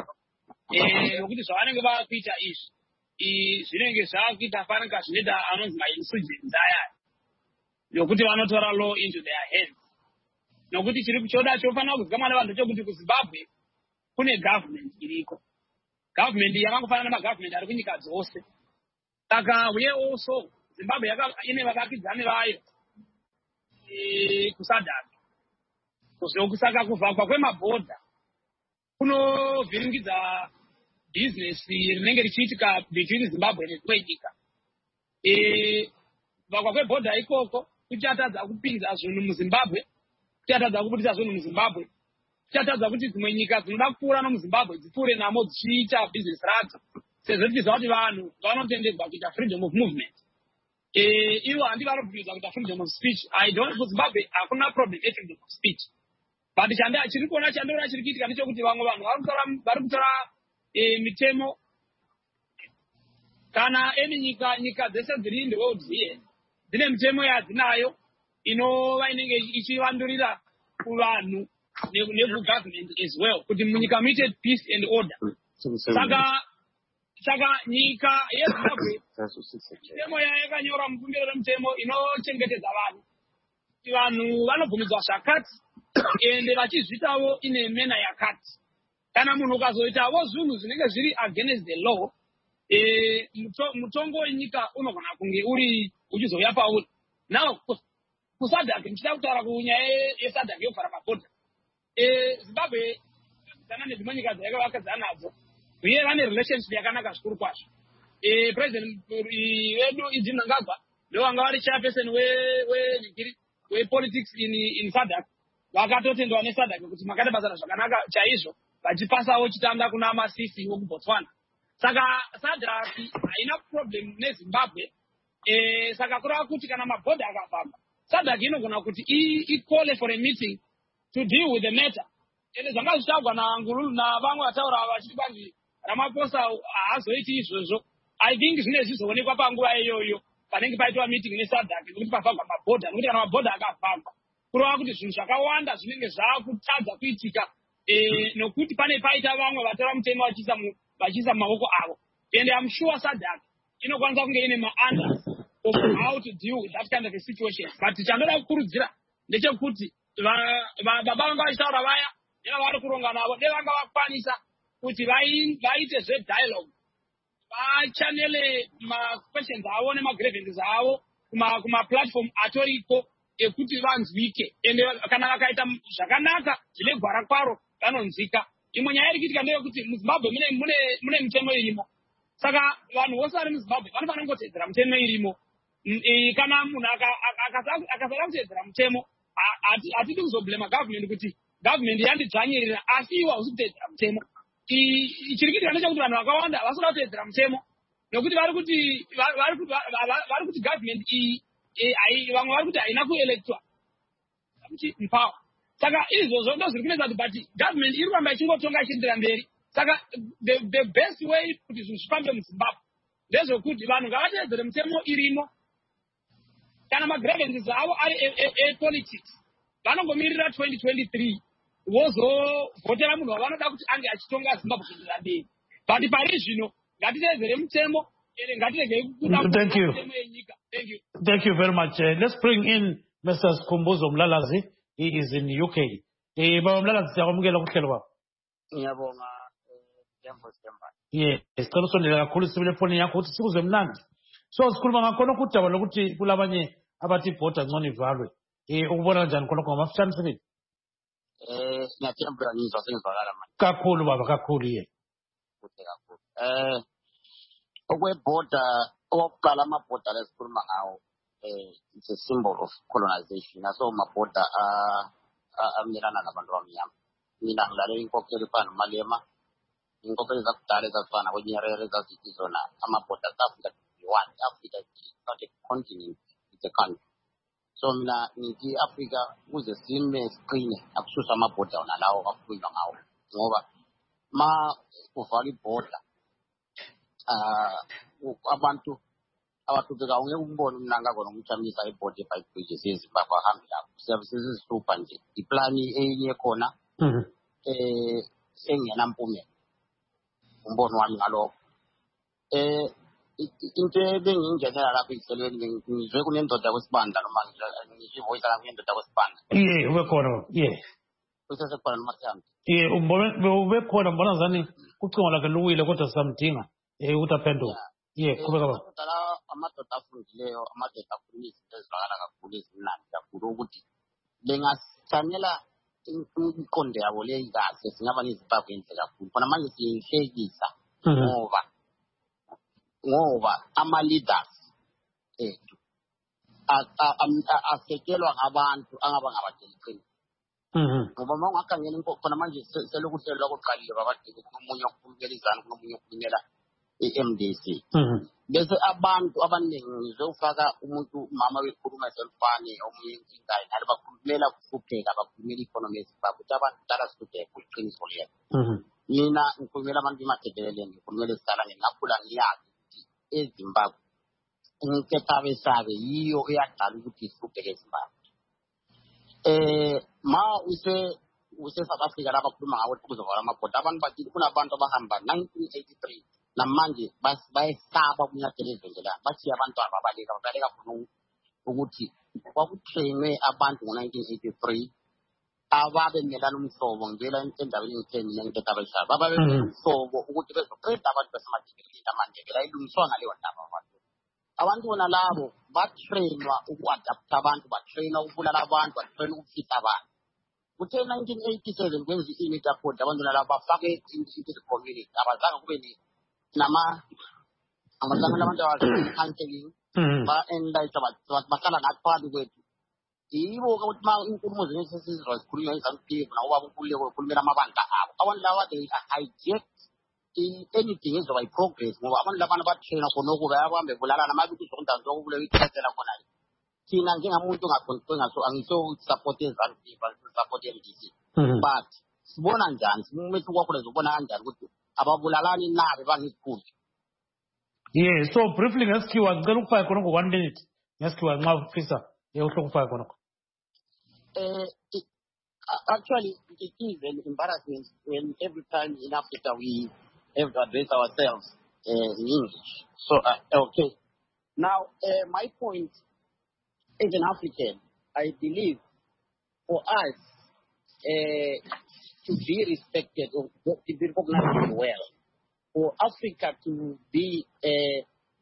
Eh nokuti zvavanenge vakuita izvi zvinenge zvakuita fanaka zvinoita anonzi ma-insurgents aya yokuti vanotora law into their hands. Nokuti chiri kuchoda chofanira kuzikamwa nevanhu chokuti kuZimbabwe kune government iriko. Government yakangofanana namagovernment ari kunyika dzose. Saka we also Zimbabwe ine vavakidzani vayo kusadaka. Kusaka kuvhakwa kwemabhodha kunovhiringidza business rinenge richiitika between Zimbabwe nedzimwe nyika. Kuvhakwa kwebhodha ikoko kuchatadza kupinza zvinhu muZimbabwe, kuchatadza kubudisa zvinhu muZimbabwe, kuchatadza kuti dzimwe nyika dzinoda kupfuura nomuZimbabwe dzipfuure namo dzichiita business radzo, sezvo tichiziva kuti vanhu vanotenderwa kuita freedom of movement. eh iwo andivarobvunza kuti freedom of speech. I don't for Zimbabwe hakuna problem with freedom of speech. But chanda chiri kuona chandora chiri kuitika ndechekuti vamwe vanhu vari kutora vari kutora eh mitemo kana eni nyika nyika dzese dziri in the world here dzine mitemo yadzinayo inova inenge ichivandurira kuvanhu neku-government as well kuti munyika muite peace and order. Saka saka nyika yeZimbabwe mitemo yayo yakanyora mukumbiro remutemo inochengetedza vanhu kuti vanhu vanobvumidzwa zvakati ende vachizviitawo ine mena yakati. Kana munhu ukazoitawo zvinhu zvinenge zviri against the law, eh mutongo wenyika unogona kunge uri uchizouya pauri. Now kusadhaki ndichida kutaura kunyaya yesadhaki yovhara mabhodha. Eh Zimbabwe kana nedzimwe nyika dzayakavakadzana nadzo uye vane relationship yakanaka zvikuru kwazvo. Eh president wedu Idi Mnangagwa ndiwo wanga vari chairperson we we we politics in in SADC. Vakatotendwa nesadhaki kuti makada basa zvakanaka chaizvo vachipasawo chitanda kuna masisi wokuBotswana. Saka sadhaki haina problem neZimbabwe. Eh saka kurava kuti kana mabhodha akafamba sadhaki inogona kuti i-call for a meeting to deal with the matter. Ende zvanga zvichagwa naNgululu navamwe vataura vachiti kwanzi Ramaphosa haazoiti izvozvo. I think zvine zvizoonekwa panguva iyoyo panenge paitwa meeting nesadhaki kuti pafambwa mabhodha nokuti kana mabhodha akafamba kurova kuti zvinhu zvakawanda zvinenge zvakutadza kuitika eh nokuti pane paita vamwe vatora mutemo vachiisa vachiisa mumaoko avo. And I'm sure sadhaki inokwanisa kunge ine ma-unders of how to deal with that kind of a situation. But chandoda kukurudzira ndechekuti baba vanga vachitaura vaya nevavari kuronga navo nevanga vakwanisa kuti vaite zve-dialogue, vachanele ma-questions avo nema-grievances avo kuma-platform atoriko ekuti vanzwike. Ende kana vakaita zvakanaka zvine gwara kwaro vanonzwika. Imwe nyaya iri kuitika ndeyekuti muZimbabwe mune mune mitemo irimo. Saka vanhu vose vari muZimbabwe vanofanira kungotedzera mitemo irimo. Kana munhu akasara kutedzera mutemo hatidi kuzoblema government kuti government yandidzvanyirira asi iwo hausi kutedzera mutemo. Chiri kuitika ndechekuti vanhu vakawanda vasoda kutedzera mutemo nokuti vari kuti vari kuti government iyi vamwe vari kuti haina kuelectwa kuti mpower. Saka izvozvo ndo zviri kunetsa kuti but government iri kuramba ichingotonga ichiendera mberi. Saka the, the best way kuti zvinhu zvifambe muZimbabwe ndezvekuti vanhu ngavatedzere mitemo irimo. Kana ma-grievances avo ari e-politics vanongomirira twenty twenty-three vozovhotera munhu wavanoda kuti ange achitonga Zimbabwe kuendera mberi. But pari zvino ngatitedzere mitemo ere ngatiregei kuda mitemo yenyika. Thank you. Thank you very much. Uh, let's bring in Mister Skhumbuzo Mlalazi. He is in U K. Eh baba Mlalazi siyakwamukela kuhlelo baba. Ngiyabonga Jambo Stemba. Yes, sicela usondela kakhulu sibile phone yakho ukuthi sikuze mnandi. So sikhuluma ngakhona ukudaba lokuthi kulabanye abathi ibhoda ngcono ivalwe. Eh ukubona kanjani khona ngamafishane sibili? Eh siyathembela ngizwa sengizwakala manje. Kakhulu baba kakhulu ye. Kuhle kakhulu. Eh okwebhoda owokuqala amabhoda lesikhuluma ngawo eh it's a symbol of colonization. Naso amabhoda amelana nabantu abamnyama. Mina ngilalela inkokheli efana noMalema, inkokheli zakudala ezafana kwenyarere zazithi zona amabhoda Africa one Africa is not a continent, it's a country. So mina ngithi Africa kuze sime siqine akususa amabhoda wona lawo akhulunywa ngawo ngoba ma uvala ibhoda ah abantu abathubeka ungeke umbone uMnangagwa nomchamisa ibhoda eBike Bridges eZimbabwe ahambe lapho services izisupa nje iplani enye khona eh engena mpumela umbono wami ngalokho eh into ebengiyingenela lapho iselweni ngizwe kunendoda kwesibanda noma ngisho voice la kunendoda kwesibanda yeah ube khona yeah kusese khona noma siyami yeah umbone ube khona mbona zani kucinga lakhe luwile kodwa samdinga eh utaphenduka yeah kubeka baba kodwa amadoda afundileyo amadoda akhuluma izinto ezivakala kakhulu ezimnandi kakhulu ukuthi bengasithanela inkonde yabo le kahle singaba neZimbabwe enhle kakhulu khona manje siyihlekisa ngoba ngoba ama leaders ethu asekelwa ngabantu angaba ngabadelicate ngoba mawungakhangela inko khona manje selokuhlelwa koqalile babadiki kunomunye okuphumela izana kunomunye okuphumela i-M D C bese abantu abaningi ngizofaka umuntu umama wekhuluma eselfane omunye inkingayi nalo bakhulumela kuhlupheka bakhulumela economy ezimbabwe ukuthi abantu dala sihlupheka kuyiqiniso leyo. Mina ngikhulumela abantu eMatabeleland ngikhulumela esisalane ngakhula ngiyazi ukuthi eZimbabwe inketha besabe yiyo eyadala ukuthi isihlupheke eZimbabwe. Eh ma use use South Africa lapha khuluma ngawo ukuzovala amabhoda abantu bathi kunabantu abahamba nineteen eighty-three namanje bayesaba kunyathela ezindlela bathi abantu ababaleka babaleka khona ukuthi kwakutrainwe abantu ngo-nineteen eighty-three ababemelana umhlobo ngela endaweni engitheni nengithetha abashaya babemelana umhlobo ukuthi bezoqeda abantu basemaDebeleni amandebela ayilungiswa ngaleyo ndaba abantu abantu bona labo batrainwa uku-adapta abantu batrainwa ukubulala abantu batrainwa ukufita abantu kuthe nineteen eighty-seven kwenza i-unit accord abantu nalabo bafake into community abazange kube ni nama amazange labantu abacounseling ba-enlight bahlala nathi phakathi kwethu yibo-ke ukuthi ma inkulumo zethu esizizwa zikhulunywa i-ZANU-P F nawobaba uNkululeko ekhulumela amabandla abo abantu laba they hijack anything ezoba i-progress ngoba abantu labana batraina khonoko bayabambe bulalana makuthi uzondazi okubulewe ithethela khona thina njengamuntu ongakhonto angiso-support e-ZANU-P F support M D C but sibona njani umehluko wakho lezobona kanjani ukuthi ababulalani nabe bangikhulu. Yeah, so briefly ngesikhiwa ngicela ukufaka khona ngo one minute ngesikhiwa nxa ufisa yehlo ukufaka khona. Uh, actually, it is an embarrassment when every time in Africa we have to address ourselves uh, in English. So, uh, okay. Now, uh, my point as an African, I believe for us uh, to be respected or to be recognized well, for Africa to be uh,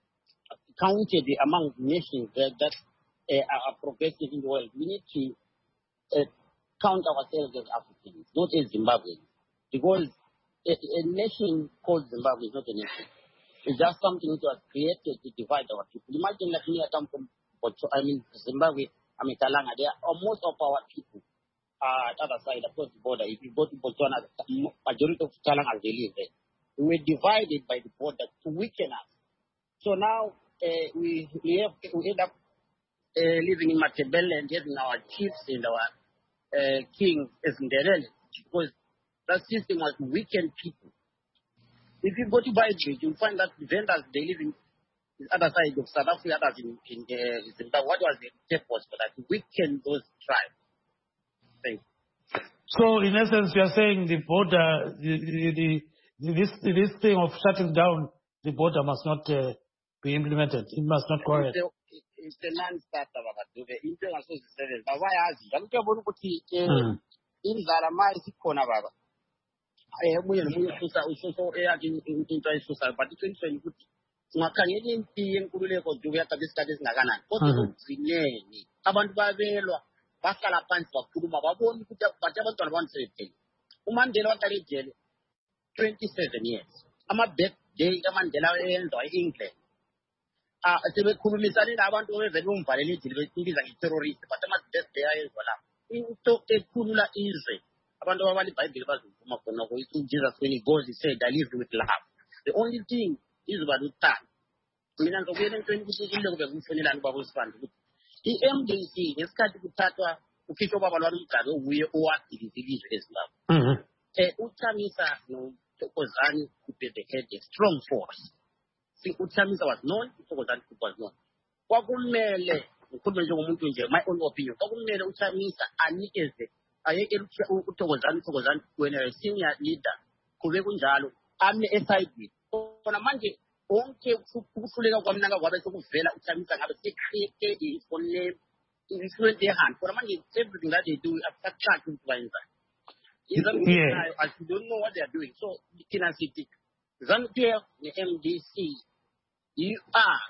counted among nations that, that uh, are progressive in the world, we need to uh, count ourselves as Africans, not as Zimbabweans. Because a, a nation called Zimbabwe is not a nation. It's just something that was created to divide our people. Imagine that me, I come from, I mean, Zimbabwe, I'm in Kalanga. There are most of our people are at the other side, across the border. If you go to Botswana, the majority of Kalanga, they live there. We were divided by the border to weaken us. So now uh, we, we, have, we end up uh, living in Matabeleland and having our chiefs and our uh, kings as Ndebele, because that system was to weaken people. If you go to Beitbridge, you'll find that the vendors, they live in the other side of South Africa, others in, in uh, Zimbabwe. What was the purpose for that? To weaken those tribes. Thank you. So, in essence, you are saying the border, the, the, the, this, this thing of shutting down the border must not uh, be implemented. It must not go ahead. It's a non-starter. The international service. But why ask you? I'm going to put it in Zarama, is Kona Baba. I have one who is also in international, but it's interesting. Canadian team could live to get this studies Nagana. What is the Abantu Babelo, Bakala Pants of Kuruma, won't put up whatever to one thing. Woman de not jail twenty-seven years. I'm a bet they Mandela and England. Ah, the Kumisani, I want to have a room for a little bit like terrorist, but I'm not just there as well. Into a Kurula easy. About the Bible, Jesus, when he goes, he said, I live with love. The only thing is about the time. I mean, I'm going to twenty in the Buffon Bubbles Fund. The M D C is cut to Tata, who kick over Valorita, we are the disease is love. Utamisa, no, Tokozani could be the head, a strong force. See, Utamisa was known, Tokozani was known. Wagumele, my own opinion, Wagumele Utamisa, and it is it. I get Tokozani, Tokozani, when a senior leader, Kuvegunjalo, I'm a side with. On a Monday, onke ukufulela kwamnanga kwabe sokuvela uThamisa ngabe secreate for name influence their hand for manje everything that they do attract influencer even yeah. I, I don't know what they are doing so kina city ZANU-P F the M D C you are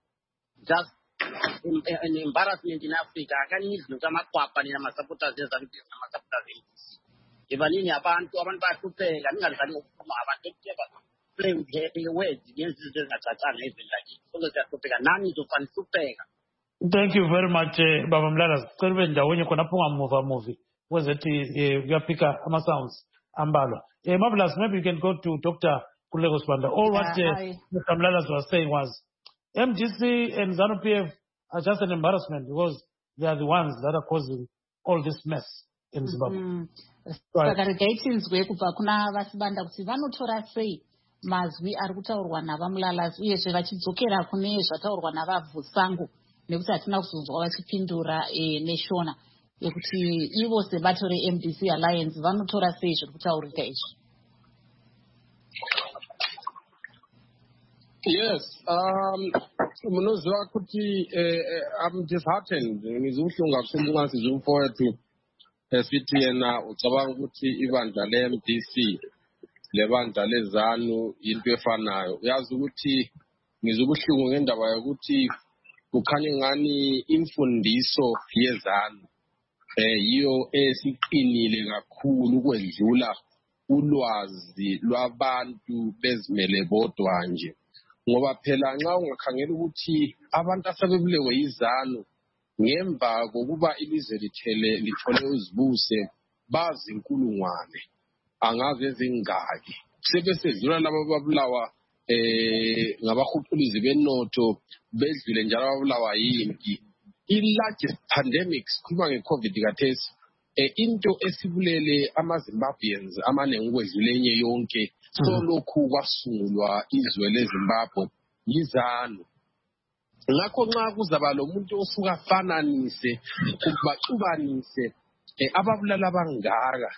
just an, an embarrassment in Africa akani izinto amakwapa ni nama supporters ZANU-P F nama supporters ibanini abantu abantu bakuphela ningalizani ukuphuma abantu ekeba playing the words against the Natatan even like it. So that topic nani to fan supega. Thank you very much, uh, Baba Mlala. Servenda when you can approve a movie. Was it uh, your picker Ama Sounds Ambalo? Uh, Marvelous, maybe you can go to Doctor Kulego Spanda. All what uh, Mister Mlala was saying was M D C and ZANU P F are just an embarrassment because they are the ones that are causing all this mess in Zimbabwe. Mm. Saka regai tinzwe kubva kuna vasibanda kuti vanotora sei mazwi ari kutaurwa navamulalazi uyezve vachidzokera kune zvataurwa navabvusangu nekuti hatina kuzonzwa vachipindura neshona yekuti ivo sebato re-M D C Alliance vanotora sei zviri kutaurika izvi. Yes, um, munoziva kuti I'm disheartened. Ngizuhlungu kakhulu uma sizumfowethu esithi yena ucabanga ukuthi ibandla le-M D C lebandla leZANU into efanayo. Uyazi ukuthi ngizubuhlungu ngendaba yokuthi kukhanya ngani imfundiso yeZANU eh yiyo esiqinile kakhulu ukwedlula ulwazi lwabantu bezimele bodwa nje. Ngoba phela nxa ungakhangela ukuthi abantu asebebulewe yiZANU ngemva kokuba ilizwe lithele lithole uzibuse bazi inkulungwane angaze ezingaki sebesedlula labo babulawa eh ngabahuqulizi benotho bedlule njalo babulawa yimpi. I-largest pandemics kuba nge-COVID kathesi eh into esibulele ama-Zimbabweans amanengi ukwedlula enye yonke so lokhu kwasungulwa izwe leZimbabwe yiZANU. Ngakho nxa kuzaba lo muntu osuka fananise kubaxubanise ababulala abangaka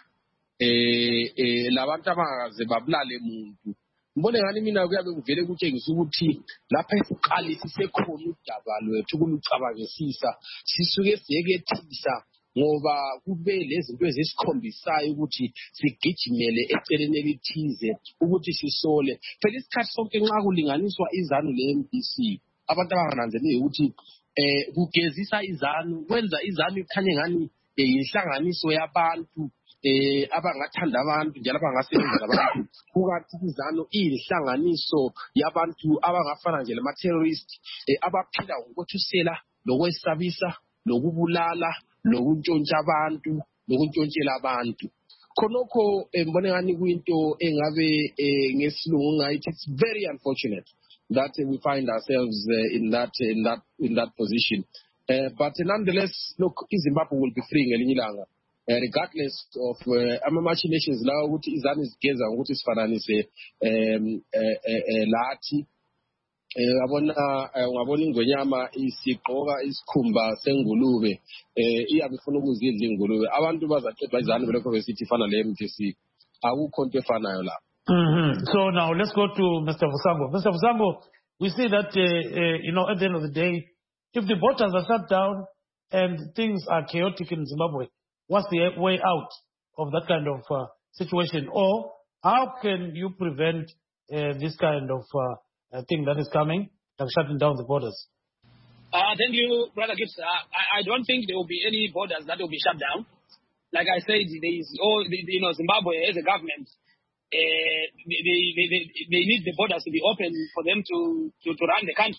eh eh labantu abangakaze babulale umuntu mbone ngani mina kuyabe kuvele kutshengisa ukuthi lapha isiqalisi sekhona udaba lwethu kulucabangisisa sisuke siyekethisa ngoba kube lezinto ezisikhombisa ukuthi sigijimele eceleni elithize ukuthi sisole. Phela isikhathi sonke nxa kulinganiswa iZANU le-M D C abantu abangananzeleli ukuthi eh kugezisa iZANU kwenza iZANU ikhanye ngani inhlanganiso yabantu eh abangathanda abantu njalo abangasebenza labantu kukathi iZANU iyinhlanganiso yabantu abangafana nje lama terrorist abaphila ngokuthusela lokwesabisa lokubulala lokuntshontsha abantu lokuntshontshela abantu. Khonokho mbone ngani kuyinto engabe ngesilungu ngayithi it's very unfortunate that we find ourselves uh, in that in that in that position. Uh, but nonetheless, look, Zimbabwe will be free ngelinye ilanga. Uh, regardless of ama machinations la ukuthi iZANU izigeza ukuthi sifananise um lathi ngabona ngabona ingonyama isigqoka isikhumba sengulube eh iyabe ifuna ukuzidla ingulube abantu bazaqedwa iZANU belokho besithi ifana le-M D C akukho into efanayo la. Mm-hmm. So now let's go to Mister Vusango. Mister Vusango, we see that uh, uh, you know at the end of the day, if the voters are shut down and things are chaotic in Zimbabwe, what's the way out of that kind of uh, situation? Or how can you prevent uh, this kind of uh, uh, thing that is coming, like shutting down the borders? Uh, thank you, Brother Gibbs. Uh, I, I don't think there will be any borders that will be shut down. Like I said, there is all, you know, Zimbabwe as a government, uh, they, they, they, they need the borders to be open for them to, to, to run the country.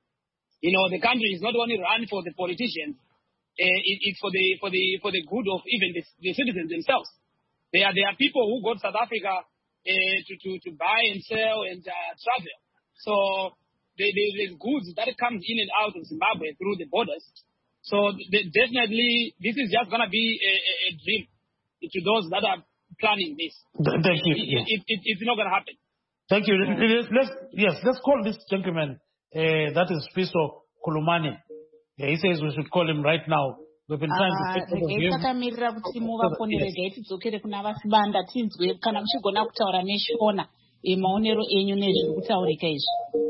You know, the country is not only run for the politicians, uh, it, it's for the for the for the good of even the, the citizens themselves. There are there are people who go to South Africa uh, to, to to buy and sell and uh, travel. So there, there's goods that comes in and out of Zimbabwe through the borders. So the, definitely, this is just gonna be a, a, a dream to those that are planning this. Thank you. It, it, it, it's not gonna happen. Thank you. Let's yes, let's call this gentleman. Uh, that is Spiso Kulumane. Yeah, he says we should call him right now. We've been trying to take over him. Takamirira kuti muvafone regai tidzokere kuna vasibanda tinzwe kana muchigona kutaura neshona maonero enyu nezviri kutaurika izvi.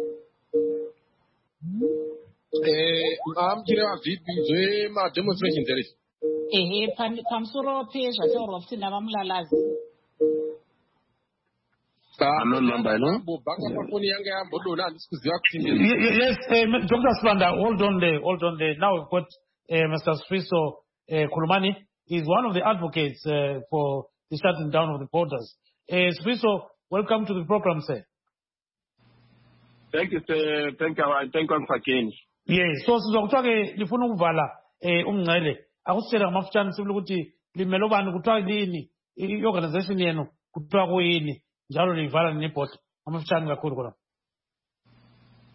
Eh, amchire vazvibvizve mademonstrations here. Ehe, pamusoro pezvataurwa kuti ndavamulalazi. Yes, uh, Doctor Spanda, hold on there, hold on there. Now we've got uh, Mister Spiso uh, Kulumane. He's one of the advocates uh, for the shutting down of the borders. Uh, Spiso, welcome to the program, sir. Thank you, sir. Thank you. Thank you once again. Yes, so sizokuthoke lifuna ukuvala eh umngcele. Akusitshela ngamafutshane sibule ukuthi limele ubani kuthiwa yini i-organization yenu kuthiwa kuyini. Njalo livala nebhodi amafutshane kakhulu khona.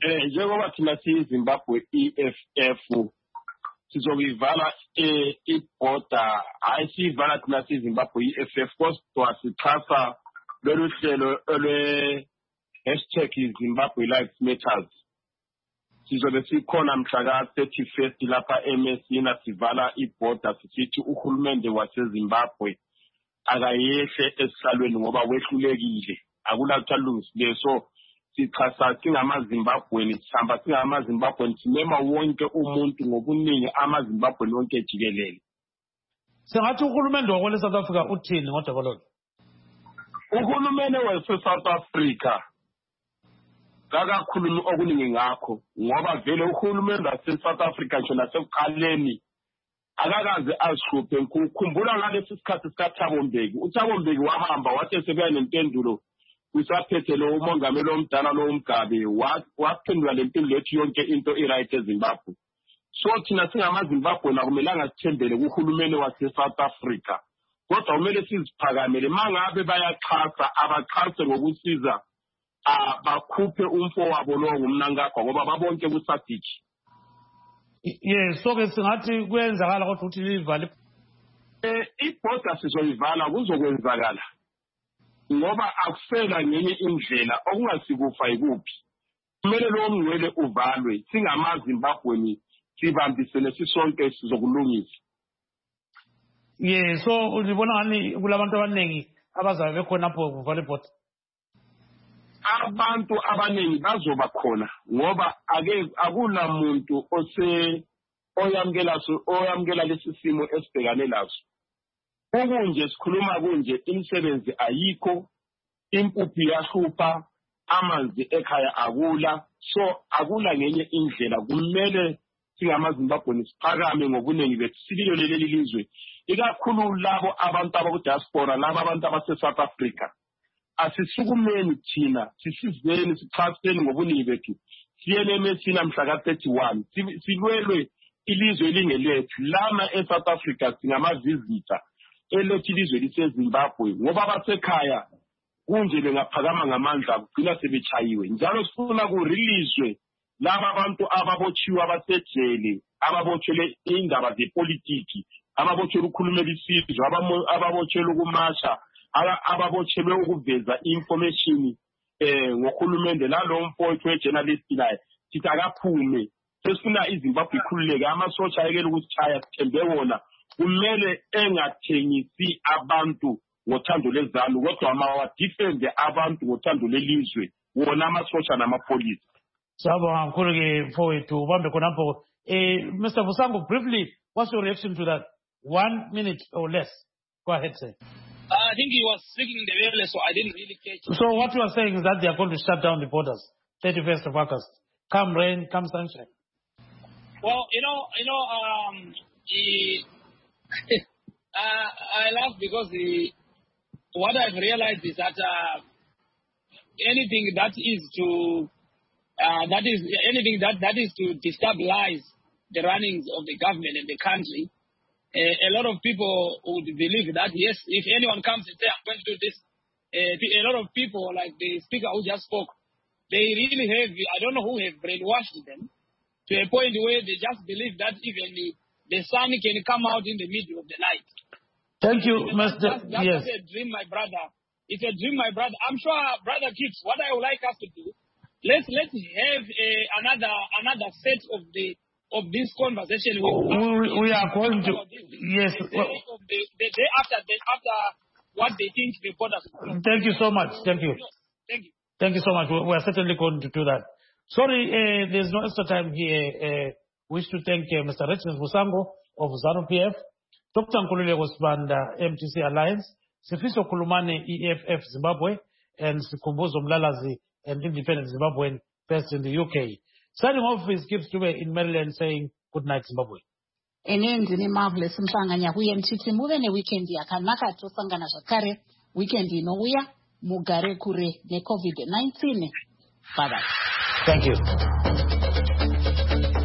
eh njengoba thina siyiZimbabwe E F F sizokuyivala eh iborder ayisivala thina siyiZimbabwe E F F kodwa sixhasa lolu hlelo olwe hashtag Zimbabwe Lives Matters. Sizobe sikhona mhla ka thirty-first lapha eMessina sivala iborder sithi uhulumende waseZimbabwe akayehle esihlalweni ngoba wehlulekile akulakuthalungisileyo. So sixhasa singamaZimbabweni sihamba singamaZimbabweni simema wonke umuntu ngobuningi amaZimbabweni wonke jikelele. Sengathi uhulumende wakwele South Africa uthini ngodaba lolu? Uhulumende wase South Africa kakakhulumi okuningi ngakho ngoba vele uhulumende wase South Africa nje nasekuqaleni akakaze azihluphe. Ukukhumbula ngalesi sikhathi sikaThabo Mbeki, uThabo Mbeki wahamba wathi sebuya nempendulo usaphethe lo umongameli omdala lo uMgabe waphendula le mpilo lethi yonke into iright eZimbabwe. So thina singamaZimbabwe akumelanga sithembele kuhulumeni wase South Africa kodwa kumele siziphakamele mangabe bayaxhasa abaxhase ngokusiza bakhuphe umfo wabo lo ngumnankagwa ngoba babonke kusadiki. Yes, so ke singathi kuyenzakala kodwa uthi livale eh iborder sizoyivala kuzokwenzakala ngoba akusela ngenye indlela okungasikufa ikuphi. Kumele lo mngcwele uvalwe singamaZimbabweni sibambisene sisonke sizokulungisa. Yes, so ulibona ngani kulabantu abaningi abazabe bekhona lapho kuvala iborder? Abantu abaningi bazoba khona ngoba ake akuna muntu ose oyamkela so oyamkela lesi simo esibhekane laso. Okunje sikhuluma kunje imisebenzi ayikho, impuphu yahlupha, amanzi ekhaya akula, so akula ngenye indlela kumele singamaZimbabweni siphakame ngobuningi bethu sililo leli lizwe ikakhulu labo abantu abakudiaspora labo abantu abase South Africa. Asisukumeni thina sisizeni sixhaseni ngobuningi bethu siyele eMessina mhla ka thirty-one silwelwe ilizwe elingelethu lana eSouth Africa singamavisitor elothi ilizwe liseZimbabwe ngoba abasekhaya kunje bengaphakama ngamandla kugcina sebechayiwe. Njalo sifuna kurelease laba abantu ababotshiwa abasejele ababotshelwe indaba zepolitiki ababotshelwe ukukhulumela isizwe ababotshelwe ukumasha ababotshelwe ukuveza information eh ngokhulumende nalo mfowethu wejournalist naye sithi akaphume sesifuna iZimbabwe ikhululeke amasotsha ayekela ukusichaya sithembe wona kumele engathengisi abantu ngothando lezanu kodwa amawa defend abantu ngothando lelizwe wona amasotsha namapolisi. Sawubona kakhulu ke mfowethu ubambe khonapho. eh Mister Vusango, briefly, what's your reaction to that? One minute or less. Go ahead, sir. I think he was speaking in the wireless, so I didn't really catch it. So what you are saying is that they are going to shut down the borders thirty-first of August. Come rain, come sunshine. Well, you know, you know, um, he, uh, I laugh because he, what I've realized is that uh, anything that is to uh, that is anything that, that is to destabilize the runnings of the government and the country. Uh, a lot of people would believe that, yes, if anyone comes and says, I'm going to do this, uh, a lot of people, like the speaker who just spoke, they really have, I don't know who have brainwashed them to a point where they just believe that even the, the sun can come out in the middle of the night. Thank you, Mister That's, that's Yes. a dream, my brother. It's a dream, my brother. I'm sure, Brother Gibbs, what I would like us to do, let's let's have a, another another set of the of this conversation. With we, we are going to, yes. The day, of the, the day after, the, after what they think the borders. Thank you so much. Thank you. Thank you. Thank you so much. We we are certainly going to do that. Sorry, uh, there's no extra time here. Uh, wish to thank uh, Mister Richard Vusango of ZANU P F, Doctor Nkululeko Sibanda, M T C Alliance, Sifiso Kulumane, E F F Zimbabwe, and Sikhumbuzo Mlalazi, and Independent Zimbabwean based in the U K. Signing off is Gibbs Dube in Maryland saying good night Zimbabwe. Enendi ni marvelous mhlanganya kuye mchithi muve neweekend yakanaka tosangana zvakare weekend inouya mugare kure ne COVID nineteen. Bye bye. Thank you.